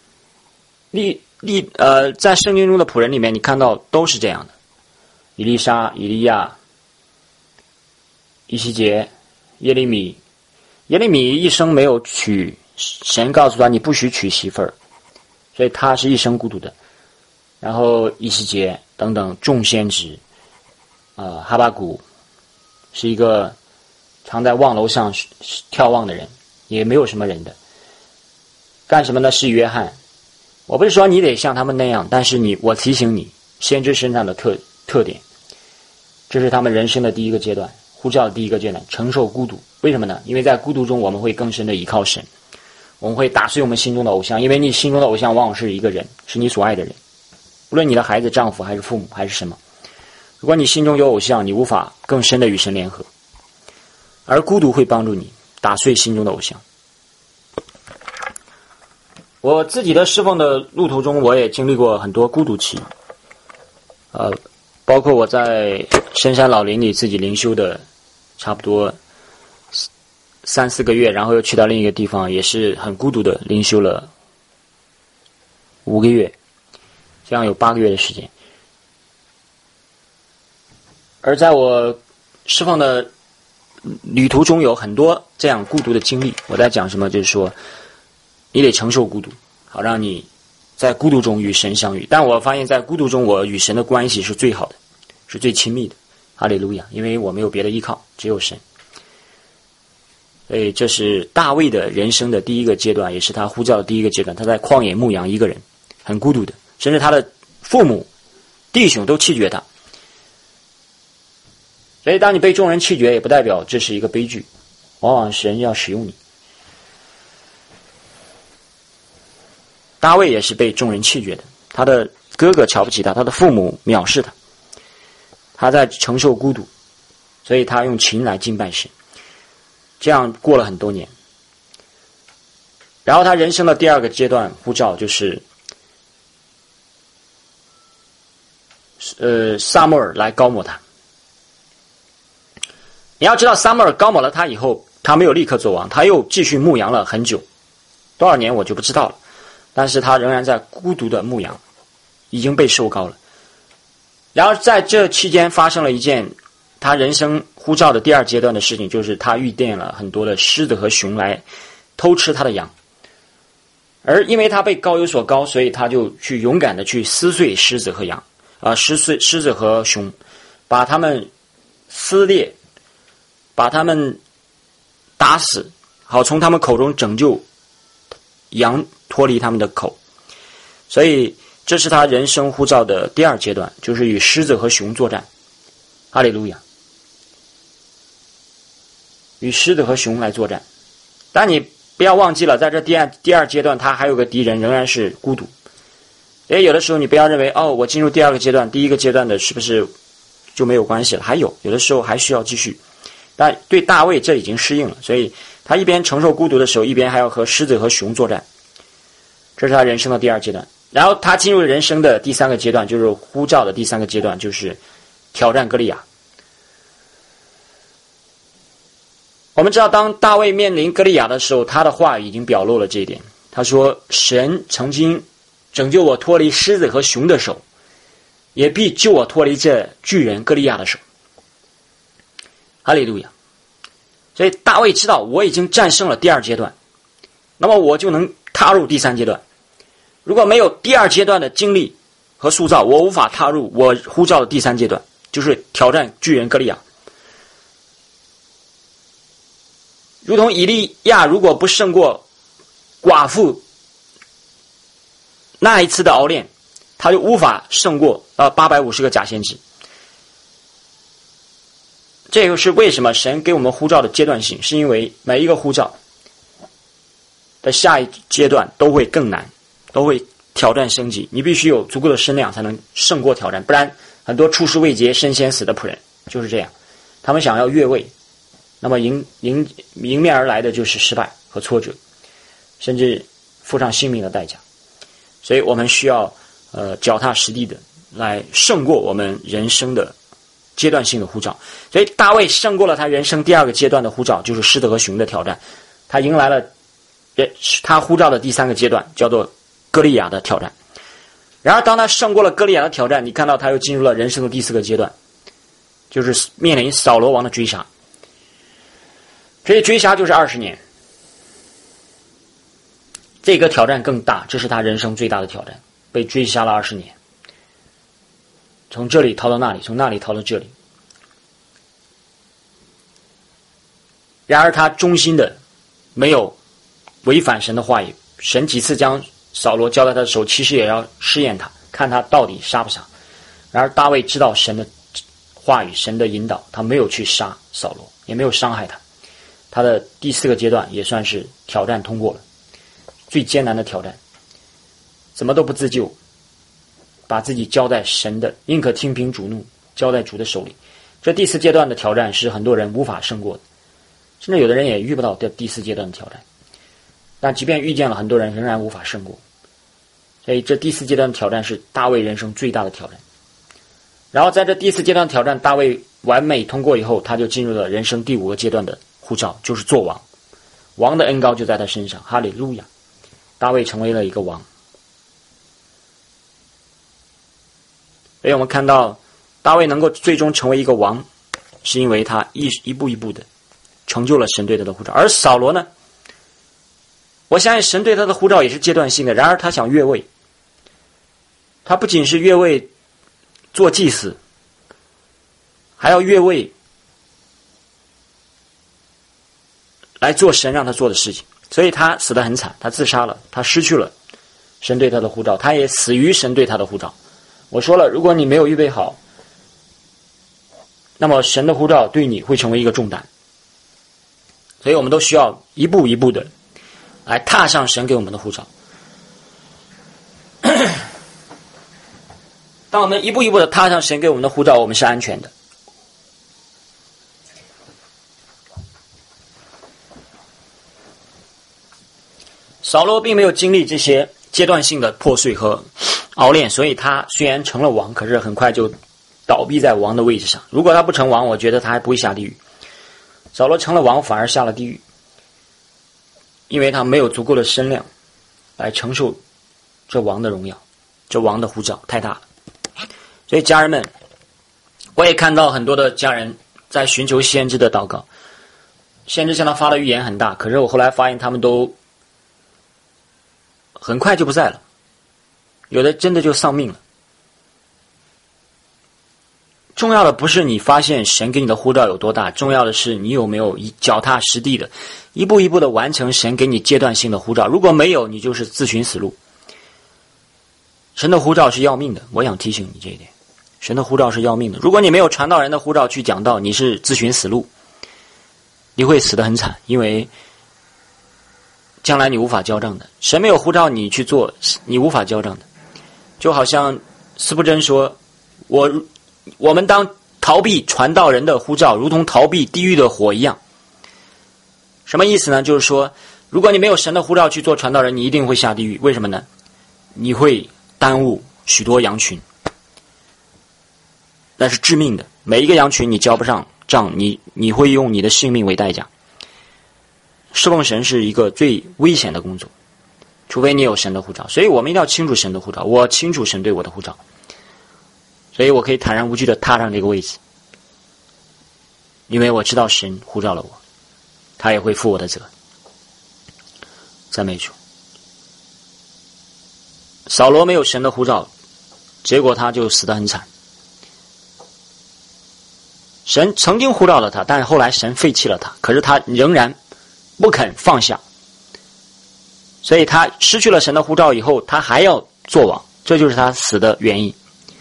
在圣经中的仆人里面，你看到都是这样的：以利沙、以利亚、以西结、耶利米。耶利米一生没有娶，神告诉他你不许娶媳妇儿，所以他是一生孤独的。然后以西结等等众先知，哈巴谷是一个常在望楼上眺望的人，也没有什么人的。干什么呢？是约翰。我不是说你得像他们那样，但是我提醒你，先知身上的特点，这是他们人生的第一个阶段，呼召的第一个阶段，承受孤独。为什么呢？因为在孤独中我们会更深的依靠神，我们会打碎我们心中的偶像，因为你心中的偶像往往是一个人，是你所爱的人，无论你的孩子、丈夫还是父母还是什么。如果你心中有偶像，你无法更深的与神联合，而孤独会帮助你打碎心中的偶像。我自己的侍奉的路途中，我也经历过很多孤独期，包括我在深山老林里自己灵修的差不多3-4个月，然后又去到另一个地方，也是很孤独的灵修了5个月，这样有8个月的时间。而在我释放的旅途中有很多这样孤独的经历。我在讲什么？就是说你得承受孤独，好让你在孤独中与神相遇。但我发现在孤独中我与神的关系是最好的，是最亲密的。哈利路亚，因为我没有别的依靠，只有神。所以这是大卫的人生的第一个阶段，也是他呼召的第一个阶段。他在旷野牧羊一个人，很孤独的，甚至他的父母弟兄都弃绝他。所以当你被众人弃绝，也不代表这是一个悲剧，往往神要使用你。大卫也是被众人弃绝的，他的哥哥瞧不起他，他的父母藐视他，他在承受孤独，所以他用琴来敬拜神。这样过了很多年，然后他人生的第二个阶段呼召就是撒母耳来膏抹他。你要知道，撒母耳膏抹了他以后，他没有立刻做王，他又继续牧羊了很久，多少年我就不知道了，但是他仍然在孤独的牧羊，已经被受膏了。然后在这期间发生了一件他人生呼召的第二阶段的事情，就是他遇见了很多的狮子和熊来偷吃他的羊，而因为他被膏有所膏，所以他就去勇敢的去撕碎狮子和羊，狮子和熊，把他们撕裂，把他们打死，好从他们口中拯救羊脱离他们的口。所以这是他人生呼召的第二阶段，就是与狮子和熊作战。哈利路亚，与狮子和熊来作战。但你不要忘记了，在这第二阶段他还有个敌人，仍然是孤独。所以有的时候你不要认为我进入第二个阶段，第一个阶段的是不是就没有关系了，还有的时候还需要继续。但对大卫这已经适应了，所以他一边承受孤独的时候，一边还要和狮子和熊作战。这是他人生的第二阶段。 然后他进入人生的第三个阶段，就是呼召的第三个阶段，就是挑战歌利亚。我们知道，当大卫面临歌利亚的时候，他的话已经表露了这一点。他说：“神曾经拯救我脱离狮子和熊的手，也必救我脱离这巨人歌利亚的手。”哈利路亚！所以大卫知道，我已经战胜了第二阶段，那么我就能踏入第三阶段。如果没有第二阶段的经历和塑造，我无法踏入我呼召的第三阶段，就是挑战巨人歌利亚。如同以利亚如果不胜过寡妇那一次的熬炼，他就无法胜过850个假先知。这就是为什么神给我们呼召的阶段性，是因为每一个呼召的下一阶段都会更难，都会挑战升级。你必须有足够的身量才能胜过挑战，不然很多出师未捷身先死的仆人就是这样，他们想要越位，那么迎面而来的就是失败和挫折，甚至付上性命的代价。所以我们需要脚踏实地的来胜过我们人生的阶段性的呼召。所以大卫胜过了他人生第二个阶段的呼召，就是狮子和熊的挑战，他迎来了他呼召的第三个阶段，叫做歌利亚的挑战。然而当他胜过了歌利亚的挑战，你看到他又进入了人生的第四个阶段，就是面临扫罗王的追杀。这一追杀就是20年，这个挑战更大，这是他人生最大的挑战，被追杀了20年，从这里逃到那里，从那里逃到这里。然而他忠心的没有违反神的话语，神几次将扫罗交在他的手，其实也要试验他，看他到底杀不杀。然而大卫知道神的话语，神的引导，他没有去杀扫罗，也没有伤害他。他的第四个阶段也算是挑战通过了，最艰难的挑战，怎么都不自救，把自己交在神的，宁可听凭主怒，交在主的手里。这第四阶段的挑战是很多人无法胜过的，甚至有的人也遇不到这第四阶段的挑战，但即便遇见了，很多人仍然无法胜过。所以这第四阶段的挑战是大卫人生最大的挑战。然后在这第四阶段挑战大卫完美通过以后，他就进入了人生第5个阶段的呼召，就是做王。王的恩膏就在他身上，哈利路亚！大卫成为了一个王。所以我们看到大卫能够最终成为一个王，是因为他一步一步的成就了神对他的呼召。而扫罗呢，我相信神对他的呼召也是阶段性的，然而他想越位，他不仅是越位做祭司，还要越位来做神让他做的事情，所以他死得很惨，他自杀了，他失去了神对他的呼召，他也死于神对他的呼召。我说了，如果你没有预备好，那么神的呼召对你会成为一个重担。所以我们都需要一步一步的来踏上神给我们的呼召。当我们一步一步的踏上神给我们的呼召，我们是安全的。扫罗并没有经历这些阶段性的破碎和熬炼，所以他虽然成了王，可是很快就倒闭在王的位置上。如果他不成王，我觉得他还不会下地狱。扫罗成了王，反而下了地狱，因为他没有足够的身量来承受这王的荣耀，这王的呼召太大了。所以家人们，我也看到很多的家人在寻求先知的祷告，先知向他发的预言很大，可是我后来发现他们都很快就不在了，有的真的就丧命了。重要的不是你发现神给你的呼召有多大，重要的是你有没有脚踏实地的一步一步的完成神给你阶段性的呼召。如果没有，你就是自寻死路。神的呼召是要命的，我想提醒你这一点，神的呼召是要命的。如果你没有传道人的呼召去讲道，你是自寻死路，你会死得很惨，因为将来你无法交账的。神没有呼召你去做，你无法交账的。就好像司布真说，我们当逃避传道人的呼召，如同逃避地狱的火一样。什么意思呢？就是说，如果你没有神的呼召去做传道人，你一定会下地狱。为什么呢？你会耽误许多羊群，那是致命的。每一个羊群你交不上账，你会用你的性命为代价。侍奉神是一个最危险的工作，除非你有神的呼召。所以我们一定要清楚神的呼召，我清楚神对我的呼召，所以我可以坦然无惧地踏上这个位置，因为我知道神呼召了我，他也会负我的责。赞美主。扫罗没有神的呼召，结果他就死得很惨。神曾经呼召了他，但是后来神废弃了他，可是他仍然不肯放下，所以他失去了神的呼召以后，他还要做王，这就是他死的原因。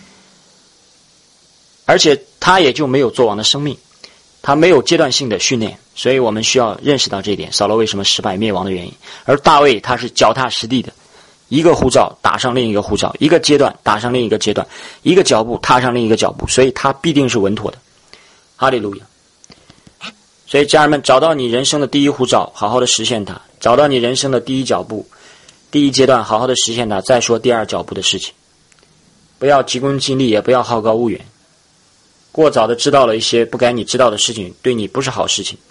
而且他也就没有做王的生命，他没有阶段性的训练，所以我们需要认识到这一点，扫罗为什么失败灭亡的原因。而大卫他是脚踏实地的，一个呼召打上另一个呼召，一个阶段打上另一个阶段，一个脚步踏上另一个脚步，所以他必定是稳妥的。哈利路亚。所以家人们，找到你人生的第一呼召，好好的实现它，找到你人生的第一脚步，第一阶段，好好的实现它，再说第二脚步的事情。不要急功近利，也不要好高骛远，过早的知道了一些不该你知道的事情，对你不是好事情。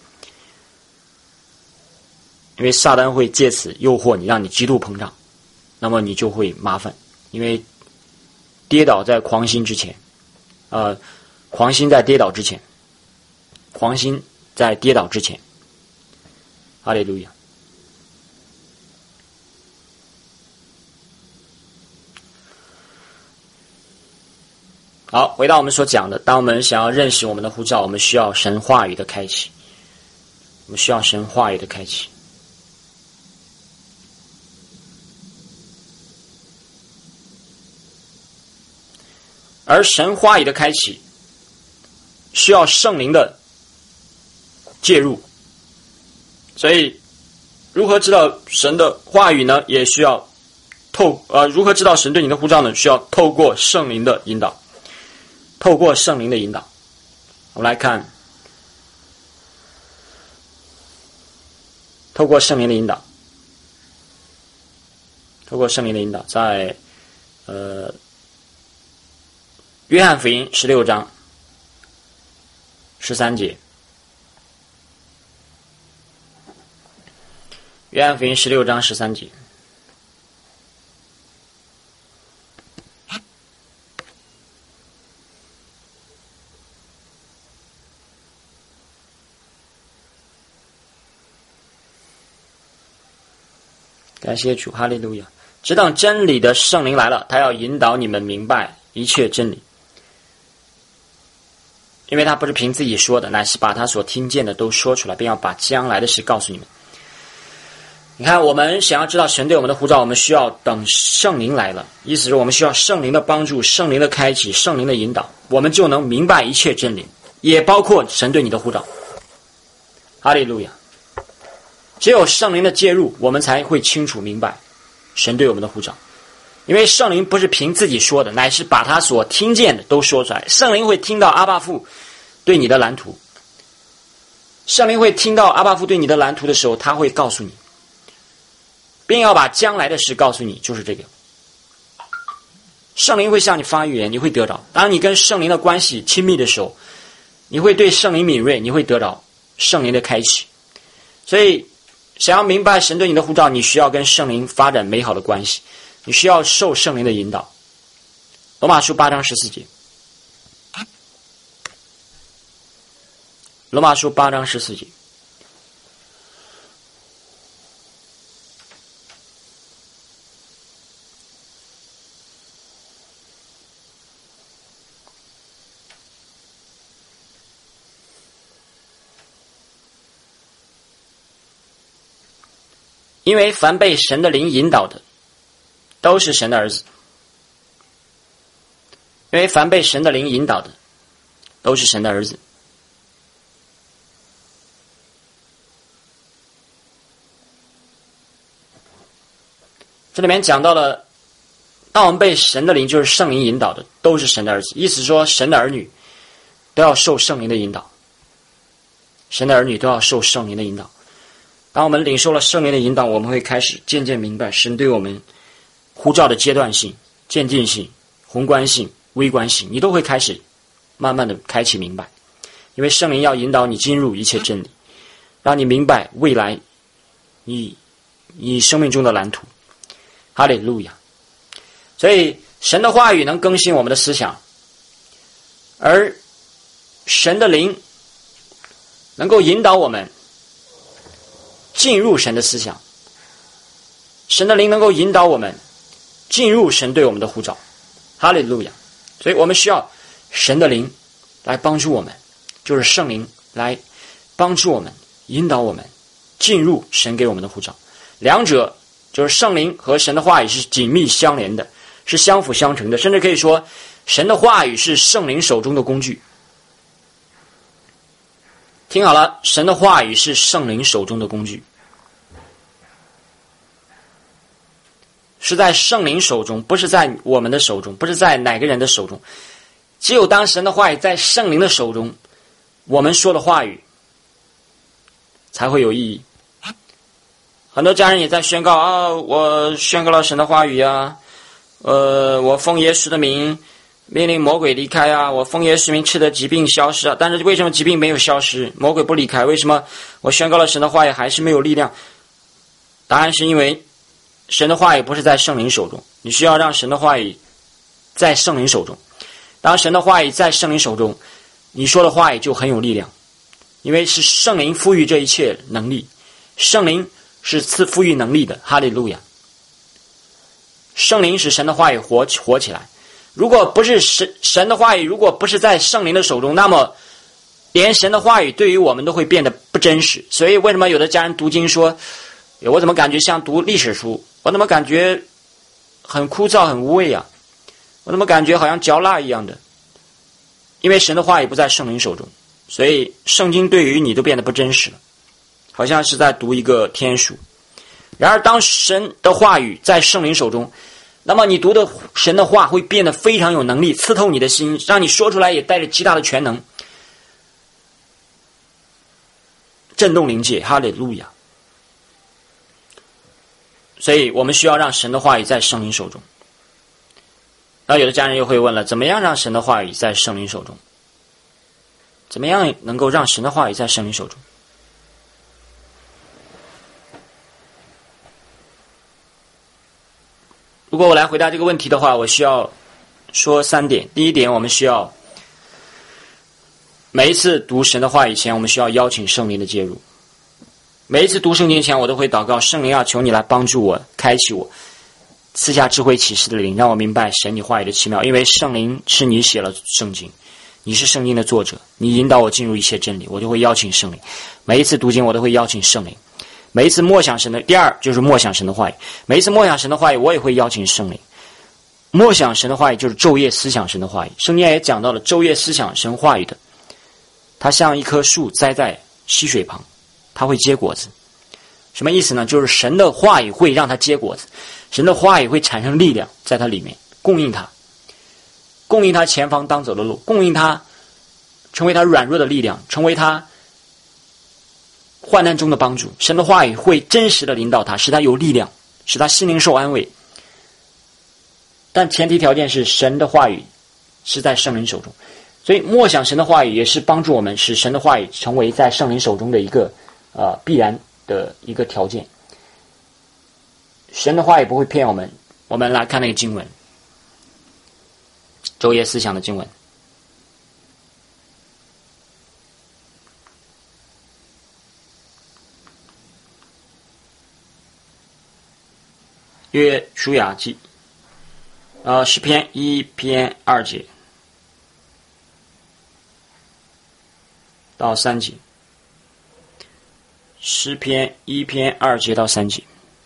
因为撒旦会借此诱惑你，让你极度膨胀，那么你就会麻烦。因为跌倒在狂心之前，狂心在跌倒之前，狂心在跌倒之前。哈利路亚。好，回到我们所讲的，当我们想要认识我们的呼召，我们需要神话语的开启，我们需要神话语的开启。而神话语的开启需要圣灵的介入，所以如何知道神的话语呢？也需要如何知道神对你的呼召呢？需要透过圣灵的引导，透过圣灵的引导。我们来看，透过圣灵的引导，透过圣灵的引导，在约翰福音16章13节，约翰福音16章13节。感谢主，哈利路亚！直等真理的圣灵来了，他要引导你们明白一切真理。因为他不是凭自己说的，乃是把他所听见的都说出来，并要把将来的事告诉你们。你看，我们想要知道神对我们的呼召，我们需要等圣灵来了，意思是我们需要圣灵的帮助，圣灵的开启，圣灵的引导，我们就能明白一切真理，也包括神对你的呼召。哈利路亚！只有圣灵的介入，我们才会清楚明白神对我们的呼召。因为圣灵不是凭自己说的，乃是把他所听见的都说出来。圣灵会听到阿爸父对你的蓝图，圣灵会听到阿爸父对你的蓝图的时候，他会告诉你，并要把将来的事告诉你，就是这个。圣灵会向你发预言，你会得着。当你跟圣灵的关系亲密的时候，你会对圣灵敏锐，你会得着圣灵的开启。所以想要明白神对你的呼召，你需要跟圣灵发展美好的关系，你需要受圣灵的引导。罗马书8章14节，罗马书8章14节。因为凡被神的灵引导的，都是神的儿子。因为凡被神的灵引导的，都是神的儿子。这里面讲到了，当我们被神的灵，就是圣灵引导的，都是神的儿子。意思说，神的儿女都要受圣灵的引导，神的儿女都要受圣灵的引导。当我们领受了圣灵的引导，我们会开始渐渐明白神对我们呼召的阶段性， 渐进性、宏观性、微观性，你都会开始慢慢的开启明白，因为圣灵要引导你进入一切真理，让你明白未来你生命中的蓝图。哈利路亚！所以神的话语能更新我们的思想，而神的灵能够引导我们进入神的思想，神的灵能够引导我们进入神对我们的呼召。哈利路亚！所以我们需要神的灵来帮助我们，就是圣灵来帮助我们，引导我们进入神给我们的呼召。两者就是圣灵和神的话语是紧密相连的，是相辅相成的，甚至可以说神的话语是圣灵手中的工具。听好了，神的话语是圣灵手中的工具，是在圣灵手中，不是在我们的手中，不是在哪个人的手中。只有当神的话语在圣灵的手中，我们说的话语才会有意义。很多家人也在宣告啊，我宣告了神的话语啊，我奉耶稣的名命令魔鬼离开啊，我奉耶稣名斥责疾病消失啊。但是为什么疾病没有消失，魔鬼不离开？为什么我宣告了神的话语还是没有力量？答案是因为神的话语不是在圣灵手中，你需要让神的话语在圣灵手中。当神的话语在圣灵手中，你说的话语就很有力量，因为是圣灵赋予这一切能力，圣灵是赋予能力的。哈利路亚！圣灵使神的话语活起来。如果不是神的话语，如果不是在圣灵的手中，那么连神的话语对于我们都会变得不真实。所以为什么有的家人读经说，我怎么感觉像读历史书，我怎么感觉很枯燥很无味啊，我怎么感觉好像嚼蜡一样的？因为神的话语不在圣灵手中，所以圣经对于你都变得不真实了，好像是在读一个天书。然而当神的话语在圣灵手中，那么你读的神的话会变得非常有能力，刺透你的心，让你说出来也带着极大的全能，震动灵界。哈利路亚！所以我们需要让神的话语在圣灵手中。然后有的家人又会问了，怎么样让神的话语在圣灵手中？怎么样能够让神的话语在圣灵手中？如果我来回答这个问题的话，我需要说3点。第一点，我们需要每一次读神的话语前，我们需要邀请圣灵的介入。每一次读圣经前，我都会祷告，圣灵啊，求你来帮助我，开启我，赐下智慧启示的灵，让我明白神你话语的奇妙。因为圣灵是你写了圣经，你是圣经的作者，你引导我进入一切真理，我就会邀请圣灵。每一次读经我都会邀请圣灵。每一次默想神的，第二就是默想神的话语。每一次默想神的话语，我也会邀请圣灵。默想神的话语就是昼夜思想神的话语。圣经也讲到了昼夜思想神话语的，它像一棵树栽在溪水旁，它会结果子。什么意思呢？就是神的话语会让它结果子，神的话语会产生力量在它里面，供应它前方当走的路，供应它成为它软弱的力量，成为它患难中的帮助。神的话语会真实的领导他，使他有力量，使他心灵受安慰。但前提条件是神的话语是在圣灵手中。所以默想神的话语也是帮助我们使神的话语成为在圣灵手中的一个必然的一个条件。神的话语不会骗我们。我们来看那个经文，昼夜思想的经文。约书亚记诗篇1篇2节到3节，诗篇1篇2节到3节。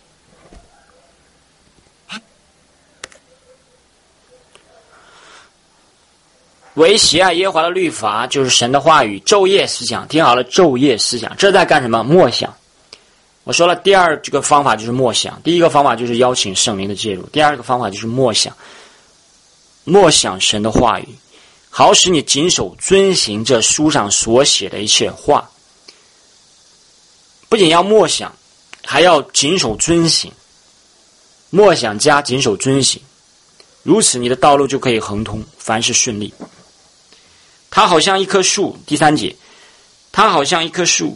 唯喜爱耶和华的律法，就是神的话语，昼夜思想。听好了，昼夜思想，这在干什么？默想。我说了，第二这个方法就是默想。第一个方法就是邀请圣灵的介入，第二个方法就是默想。默想神的话语，好使你谨守遵行这书上所写的一切话。不仅要默想，还要谨守遵行。默想加谨守遵行， 如此你的道路就可以亨通，凡事顺利。它好像一棵树，第3节，它好像一棵树。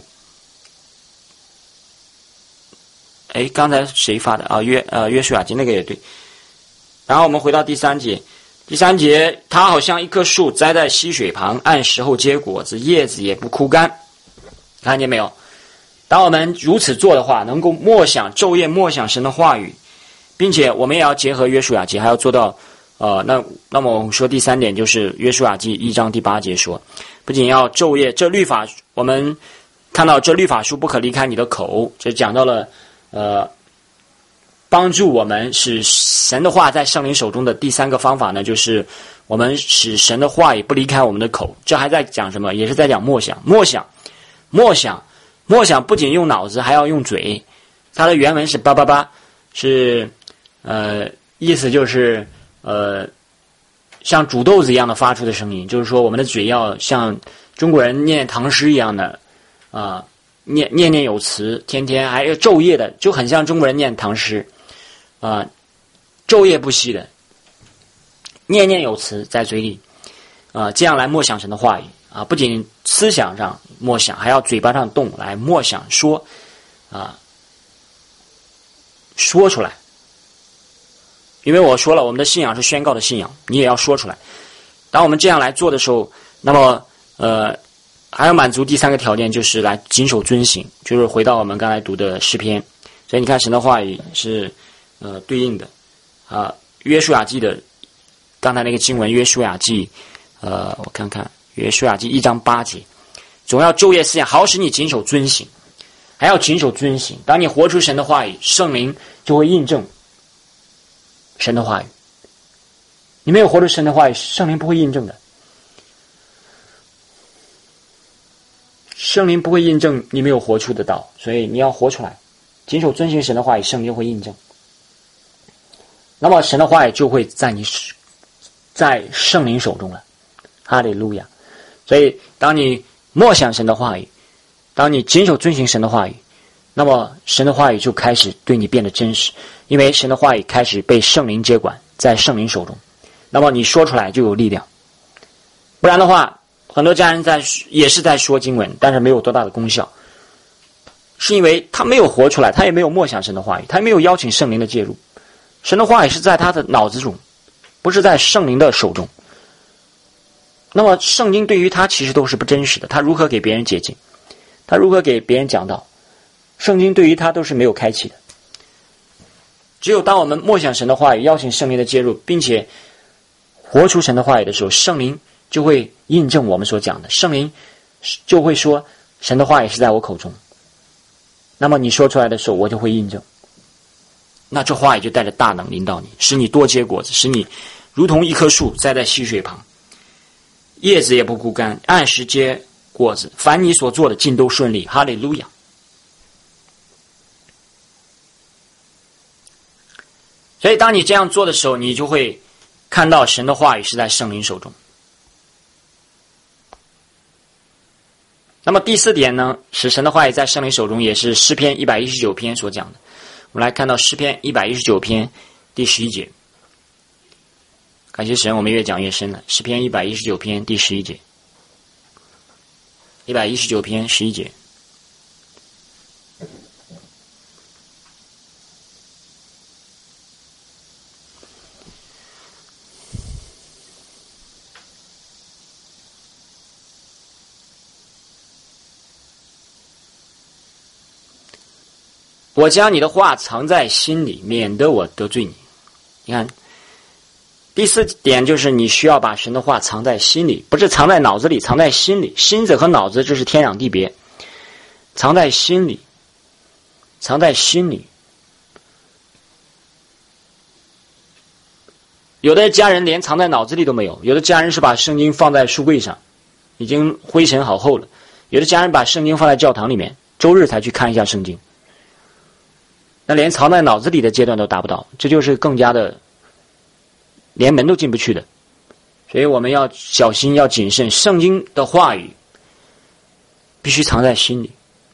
哎，刚才谁发的啊？约书亚记那个也对。然后我们回到第3节，第3节，它好像一棵树栽在溪水旁，按时候结果子，叶子也不枯干。看见没有？当我们如此做的话，能够昼夜默想神的话语，并且我们也要结合约书亚记，还要做到那么我们说第3点就是约书亚记1章第8节说，不仅要昼夜，这律法我们看到这律法书不可离开你的口，这讲到了帮助我们使神的话在圣灵手中的第3个方法呢，就是我们使神的话语不离开我们的口。这还在讲什么？也是在讲默想。默想不仅用脑子，还要用嘴。它的原文是叭叭叭，是意思就是像煮豆子一样的发出的声音，就是说我们的嘴要像中国人念唐诗一样的念有词，天天还有昼夜的，就很像中国人念唐诗昼夜不息的念有词在嘴里这样来默想神的话语不仅思想上默想，还要嘴巴上动来默想说出来。因为我说了，我们的信仰是宣告的信仰，你也要说出来。当我们这样来做的时候，那么还要满足第3个条件，就是来谨守遵行，就是回到我们刚才读的诗篇。所以你看神的话语是对应的约书亚记的刚才那个经文，约书亚记我看看约书亚记1章8节，总要昼夜思想，好使你谨守遵行。还要谨守遵行，当你活出神的话语，圣灵就会印证神的话语。你没有活出神的话语，圣灵不会印证的。圣灵不会印证你没有活出的道，所以你要活出来，谨守遵行神的话语，圣灵就会印证。那么神的话语就会在圣灵手中了。哈利路亚！所以当你默想神的话语，当你谨守遵行神的话语，那么神的话语就开始对你变得真实，因为神的话语开始被圣灵接管，在圣灵手中，那么你说出来就有力量。不然的话，很多家人也是在说经文，但是没有多大的功效，是因为他没有活出来，他也没有默想神的话语，他也没有邀请圣灵的介入。神的话语是在他的脑子中，不是在圣灵的手中。那么圣经对于他其实都是不真实的，他如何给别人解经，他如何给别人讲道，圣经对于他都是没有开启的。只有当我们默想神的话语，邀请圣灵的介入，并且活出神的话语的时候，圣灵就会印证我们所讲的，圣灵就会说神的话语是在我口中，那么你说出来的时候我就会印证，那这话语就带着大能临到你，使你多结果子，使你如同一棵树栽在溪水旁，叶子也不枯干，按时结果子，凡你所做的尽都顺利。哈利路亚！所以当你这样做的时候，你就会看到神的话语是在圣灵手中。那么第4点呢，使神的话语在圣灵手中，也是诗篇119篇所讲的。我们来看到诗篇119篇第11节。感谢神，我们越讲越深了。诗篇119篇第11节。119篇11节。我将你的话藏在心里，免得我得罪你。你看，第4点就是你需要把神的话藏在心里，不是藏在脑子里，藏在心里。心子和脑子这是天壤地别，藏在心里，藏在心里。有的家人连藏在脑子里都没有，有的家人是把圣经放在书柜上，已经灰尘好厚了，有的家人把圣经放在教堂里面，周日才去看一下圣经，那连藏在脑子里的阶段都达不到，这就是更加的连门都进不去的。所以我们要小心，要谨慎，圣经的话语必须藏在心里。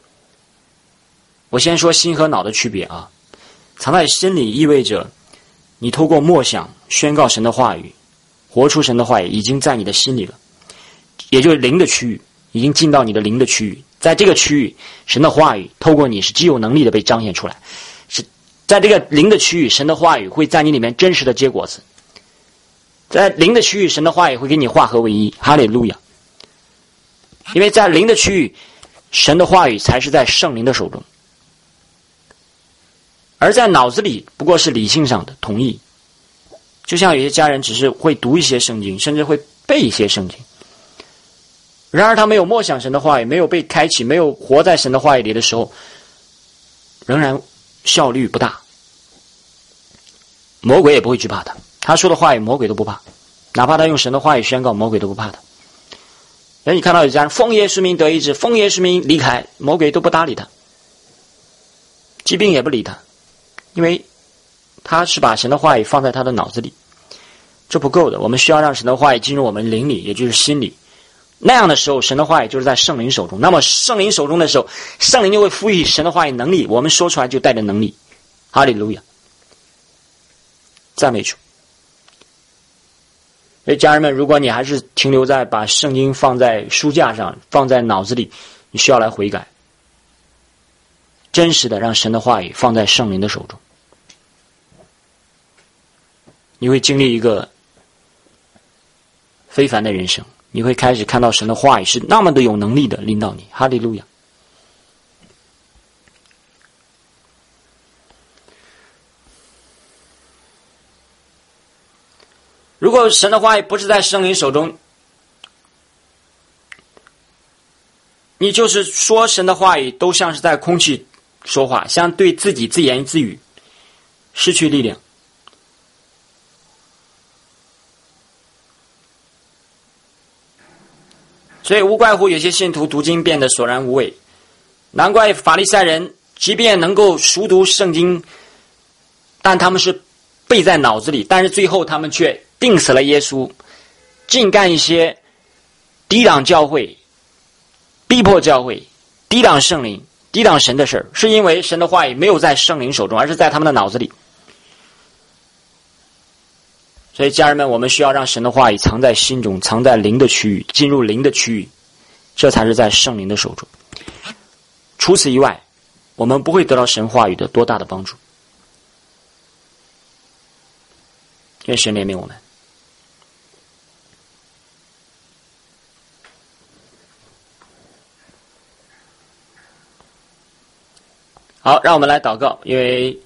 我先说心和脑的区别啊，藏在心里意味着你透过默想宣告神的话语，活出神的话语，已经在你的心里了，也就是灵的区域，已经进到你的灵的区域。在这个区域，神的话语透过你是极有能力的被彰显出来，是在这个灵的区域，神的话语会在你里面真实的结果子。在灵的区域，神的话语会给你化合为一。哈利路亚！因为在灵的区域，神的话语才是在圣灵的手中，而在脑子里不过是理性上的同意。就像有些家人只是会读一些圣经，甚至会背一些圣经，然而他没有默想神的话语，没有被开启，没有活在神的话语里的时候，仍然效率不大。魔鬼也不会惧怕他，他说的话语魔鬼都不怕，哪怕他用神的话语宣告，魔鬼都不怕他。然后你看到有家人奉耶稣名得医治，奉耶稣名离开，魔鬼都不搭理他，疾病也不理他，因为他是把神的话语放在他的脑子里，这不够的。我们需要让神的话语进入我们灵里，也就是心里。那样的时候，神的话语就是在圣灵手中。那么圣灵手中的时候，圣灵就会赋予神的话语能力，我们说出来就带着能力。哈利路亚！赞美主。所以家人们，如果你还是停留在把圣经放在书架上，放在脑子里，你需要来悔改，真实的让神的话语放在圣灵的手中，你会经历一个非凡的人生，你会开始看到神的话语是那么的有能力的领导你。哈利路亚！如果神的话语不是在圣灵手中，你就是说神的话语都像是在空气说话，像对自己自言自语，失去力量。所以无怪乎有些信徒读经变得索然无味，难怪法利赛人即便能够熟读圣经，但他们是背在脑子里，但是最后他们却定死了耶稣，尽干一些抵挡教会、逼迫教会、抵挡圣灵、抵挡神的事儿，是因为神的话语没有在圣灵手中，而是在他们的脑子里。所以家人们，我们需要让神的话语藏在心中，藏在灵的区域，进入灵的区域，这才是在圣灵的手中。除此以外，我们不会得到神话语的多大的帮助。愿神怜悯我们。好，让我们来祷告。因为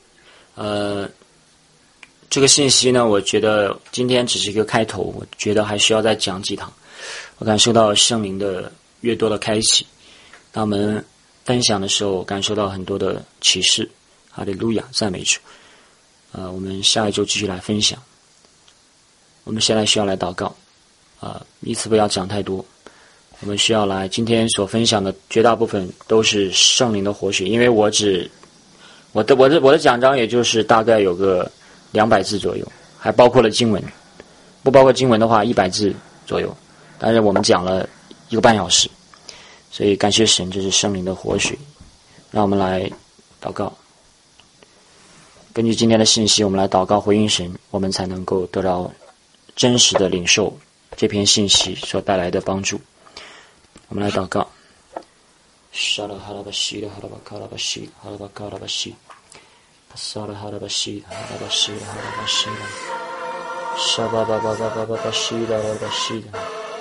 这个信息呢，我觉得今天只是一个开头，我觉得还需要再讲几堂。我感受到圣灵的越多的开启，当我们分享的时候，感受到很多的启示。哈利路亚，赞美主。我们下一周继续来分享。我们现在需要来祷告，一次不要讲太多。我们需要来，今天所分享的绝大部分都是圣灵的活水，因为我的讲章也就是大概有个200字左右，还包括了经文，不包括经文的话100字左右，但是我们讲了1个半小时，所以感谢神，这是圣灵的活水。让我们来祷告，根据今天的信息，我们来祷告回应神，我们才能够得到真实的领受这篇信息所带来的帮助。我们来祷告。沙拉哈拉巴西的哈拉巴卡拉巴西哈拉巴卡拉巴西，沙拉哈拉巴西哈拉巴西哈拉巴西的，沙巴巴巴巴巴巴巴西的哈拉巴西的，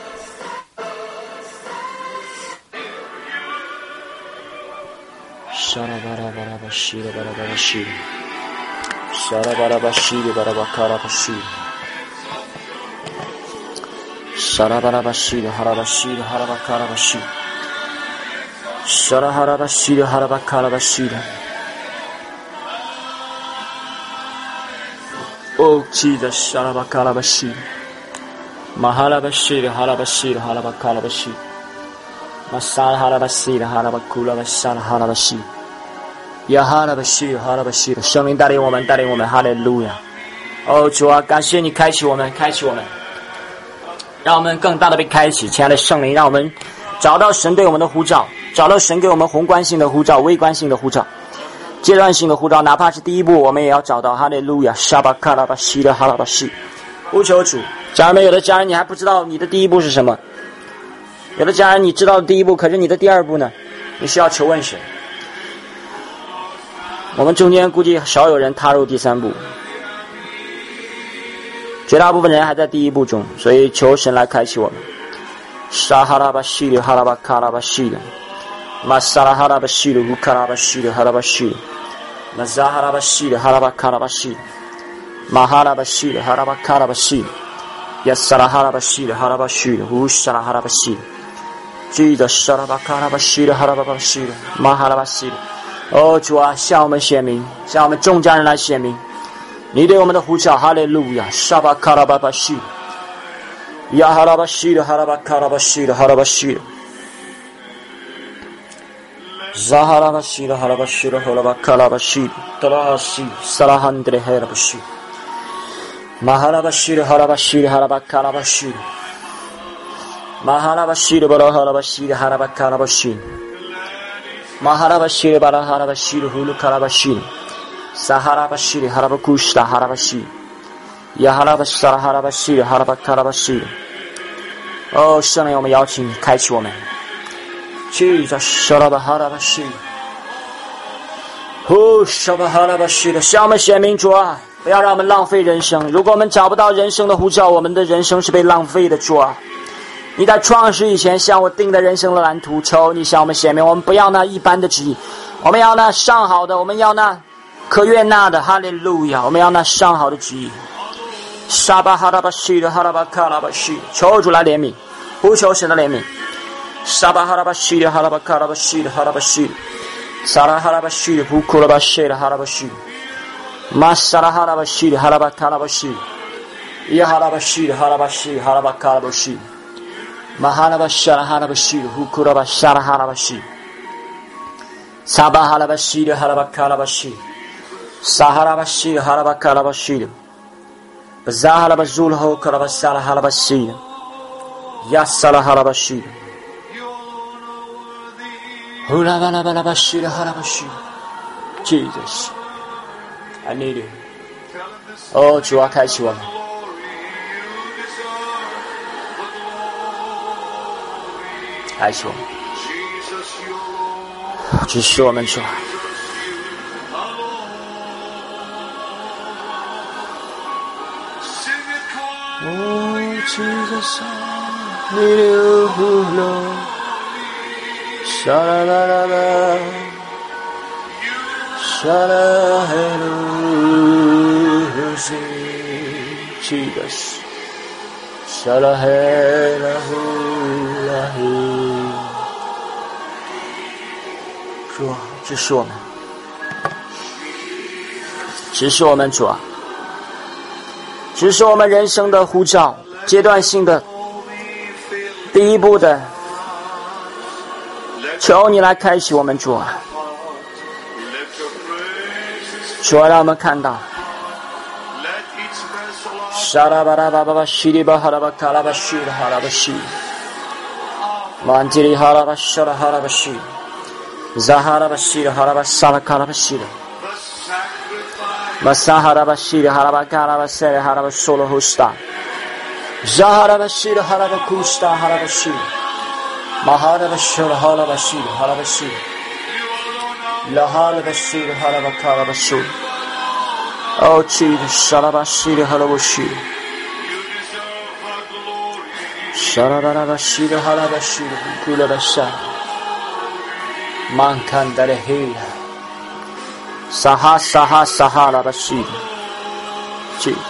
沙拉巴拉巴拉巴西的巴拉巴拉西的，沙拉巴拉巴西的巴拉巴卡拉巴西。沙拉巴拉巴西的哈拉巴西的哈拉巴卡拉巴西，沙拉哈拉巴西的哈拉巴卡拉巴西的。哦，记得沙拉巴卡拉巴西，马哈拉巴西的哈拉巴西的哈拉巴卡拉巴西，马萨拉哈拉巴西的哈拉巴库拉巴沙拉哈拉巴西，呀哈拉巴西的哈拉巴西的。圣灵带领我们，带领我们，哈利路亚！哦，主啊，感谢你开启我们，开启我们。让我们更大的被开启，亲爱的圣灵，让我们找到神对我们的呼召，找到神给我们宏观性的呼召、微观性的呼召， 阶段性的呼召，哪怕是第一步，我们也要找到。哈利路亚，沙巴卡拉巴西的哈拉巴西，呼求主。家人们，有的家人你还不知道你的第一步是什么，有的家人你知道第一步，可是你的第二步呢？你需要求问神。我们中间估计少有人踏入第三步，绝大部分人还在第一步中，所以求神来开启我们。沙哈拉巴西的哈拉巴卡拉巴西的。马萨拉哈拉巴西的乌卡拉巴西的哈拉巴西，马扎哈拉巴西的哈拉巴卡拉巴西，马哈拉巴西的哈拉巴卡拉巴西，亚萨拉哈拉巴西的哈拉巴西的乌萨拉哈拉巴西，记得萨拉巴卡拉巴西的哈拉巴巴西的马哈拉巴西的。哦，主啊，向我们显明，向我们众家人来显明，你对我们的呼叫，哈利路亚，沙巴卡拉巴巴西，亚哈拉巴西的哈拉巴卡拉巴西的哈拉巴西的。Zaharabashira Harabashira Holabakalabashira Tarasi Salahandre Herabashi Maharabashira Harabashira Harabakalabashira Maharabashira Baraharabashira Harabakalabashira Maharabashira Baraharabashira Hulukalabashira Saharabashira Harabakushta Harabashira Yaharabashara Harabashira Harabakalabashira 哦，圣灵，我们邀请你开启我们。Jesus， 沙拉巴哈拉巴西，呼沙巴哈拉巴西的，向我们显明主啊，不要让我们浪费人生。如果我们找不到人生的呼召，我们的人生是被浪费的。主啊，你在创世以前向我定的人生的蓝图，求你向我们显明。我们不要那一般的旨意，我们要那上好的，我们要那可悦纳的。哈利路亚，我们要那上好的旨意。沙巴哈拉巴西的哈拉巴卡拉巴西，求主来怜悯，呼求神的怜悯。沙巴哈拉巴西的哈拉巴卡拉巴西的哈拉巴西，萨拉哈拉巴西的布库拉巴西的哈拉巴西，马萨拉哈拉巴西的哈拉巴卡拉巴西，耶哈拉巴西的哈拉巴西哈拉巴卡拉巴西，马哈拉巴沙拉哈拉巴西的布库拉巴沙拉哈拉巴西，萨巴哈拉巴西的哈拉巴卡拉巴西，萨哈拉巴西的哈拉巴卡拉巴西的，巴扎哈拉巴祖拉后卡拉巴萨拉哈拉巴西的，亚萨拉哈拉巴西的。呼啦吧啦吧啦吧西啦哈啦吧西 ，Jesus， I need you。哦，主啊，开启我们，开启我们，只是我们主啊。哦 ，Jesus， 你留不了。沙啦啦啦啦，沙啦嘿噜西，记得是沙啦嘿啦呼啦嘿。主啊，指示我们，指示我们，主啊，指示我们人生的呼召，阶段性的，第一步的。求你来开启我们，主啊！主啊，让我们看到。沙拉巴拉巴巴巴西里巴哈拉巴卡拉巴西的哈拉巴西，曼吉里哈拉巴沙拉哈拉巴西，扎哈拉巴西的哈拉巴萨拉卡拉巴西的，马萨哈拉巴西的哈拉巴卡拉巴塞的哈拉巴索罗胡斯塔，扎哈拉巴西的哈拉巴库斯塔哈拉巴西。马哈拉巴西的哈拉巴西的哈拉巴西，拉哈拉巴西的哈拉巴卡拉巴西，哦，去的沙拉巴西的哈拉巴西，沙拉巴拉巴西的哈拉巴西的古拉巴沙，曼坎达的黑呀，沙哈沙哈沙哈拉巴西的，去的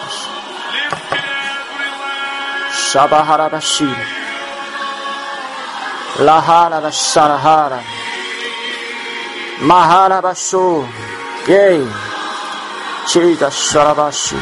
沙巴哈拉巴西的。拉哈拉巴沙拉哈拉，马哈拉巴苏，耶，这个沙拉巴西。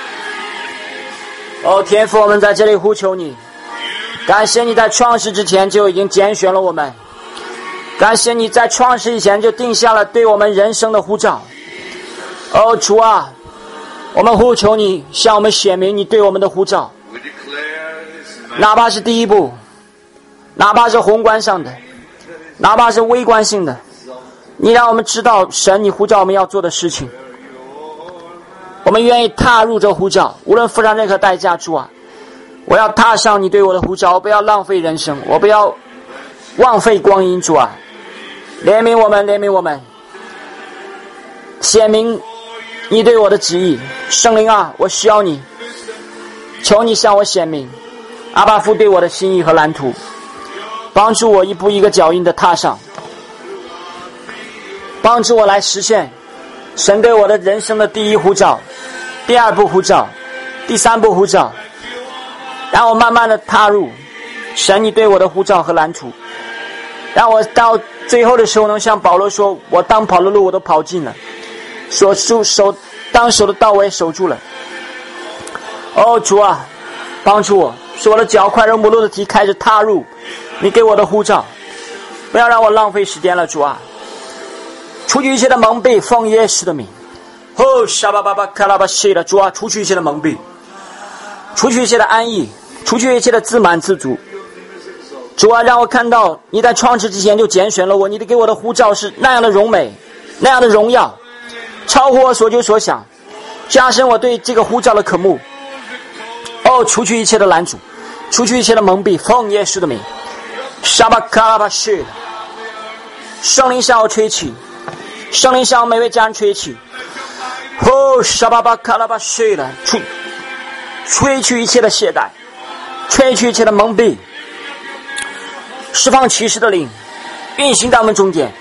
哦，天父，我们在这里呼求你，感谢你在创世之前就已经拣选了我们，感谢你在创世以前就定下了对我们人生的呼召。哦，主啊，我们呼求你，向我们显明你对我们的呼召，哪怕是第一步。哪怕是宏观上的，哪怕是微观性的， 你让我们知道神你呼召我们要做的事情，我们愿意踏入这呼召，无论付上任何代价。主啊，我要踏上你对我的呼召，我不要浪费人生，我不要枉费光阴。主啊，怜悯我们，怜悯我们，显明你对我的旨意。圣灵啊，我需要你，求你向我显明阿爸父对我的心意和蓝图，帮助我一步一个脚印的踏上，帮助我来实现神对我的人生的第一呼召、第二步呼召、第三步呼召，让我慢慢的踏入神你对我的呼召和蓝图，让我到最后的时候能像保罗说，我当跑的路我都跑尽了，当守的道我也守住了。哦，主啊，帮助我，使我的脚快如母鹿的蹄开始踏入你给我的呼召，不要让我浪费时间了。主啊，除去一切的蒙蔽，奉耶稣的名。哦，沙巴巴巴卡拉巴西的主啊，除去一切的蒙蔽，除去一切的安逸，除去一切的自满自足。主啊，让我看到你在创世之前就拣选了我，你给我的呼召是那样的荣美，那样的荣耀，超乎我所求所想，加深我对这个呼召的渴慕。哦，除去一切的拦阻，除去一切的蒙蔽，奉耶稣的名。沙巴卡拉巴西的圣灵向我吹起，圣灵向每位家人吹起。哦，沙巴巴卡拉巴西的吹去一切的懈怠，吹去一切的蒙蔽，释放启示的灵运行到我们中间，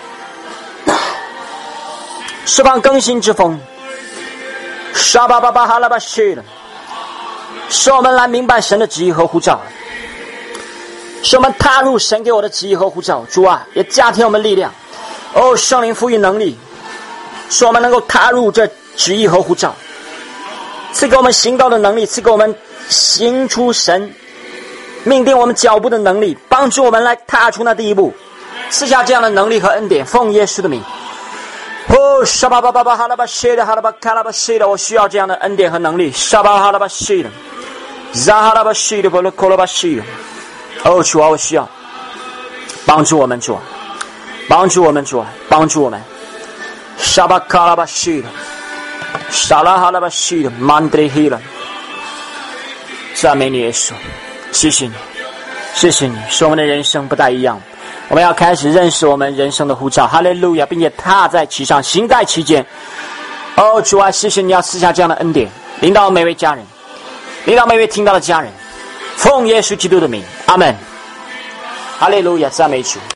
释放更新之风。沙巴巴巴哈拉巴西的，使我们来明白神的旨意和呼召，使我们踏入神给我的旨意和呼召。主啊，也加添我们力量。哦，圣灵赋予能力，使我们能够踏入这旨意和呼召，赐给我们行道的能力，赐给我们行出神命定我们脚步的能力，帮助我们来踏出那第一步，赐下这样的能力和恩典，奉耶稣的名。哦，沙巴巴巴巴哈拉巴西的哈拉巴卡拉巴西的，我需要这样的恩典和能力。沙巴哈拉巴西的扎哈拉巴西的波罗科拉巴西的。哦，主啊，我需要帮助我们，主啊，帮助我们，主啊，帮助我们。沙巴卡拉巴西的沙拉哈拉巴西的曼德希了，赞美你耶稣，谢谢你，谢谢你，使我们的人生不太一样。我们要开始认识我们人生的呼召，哈利路亚，并且踏在其上，行在其间。哦，主啊，谢谢你要赐下这样的恩典，领导每位家人，领导每位听到的家人，奉耶稣基督的名，阿们。哈利路亚，赞美主。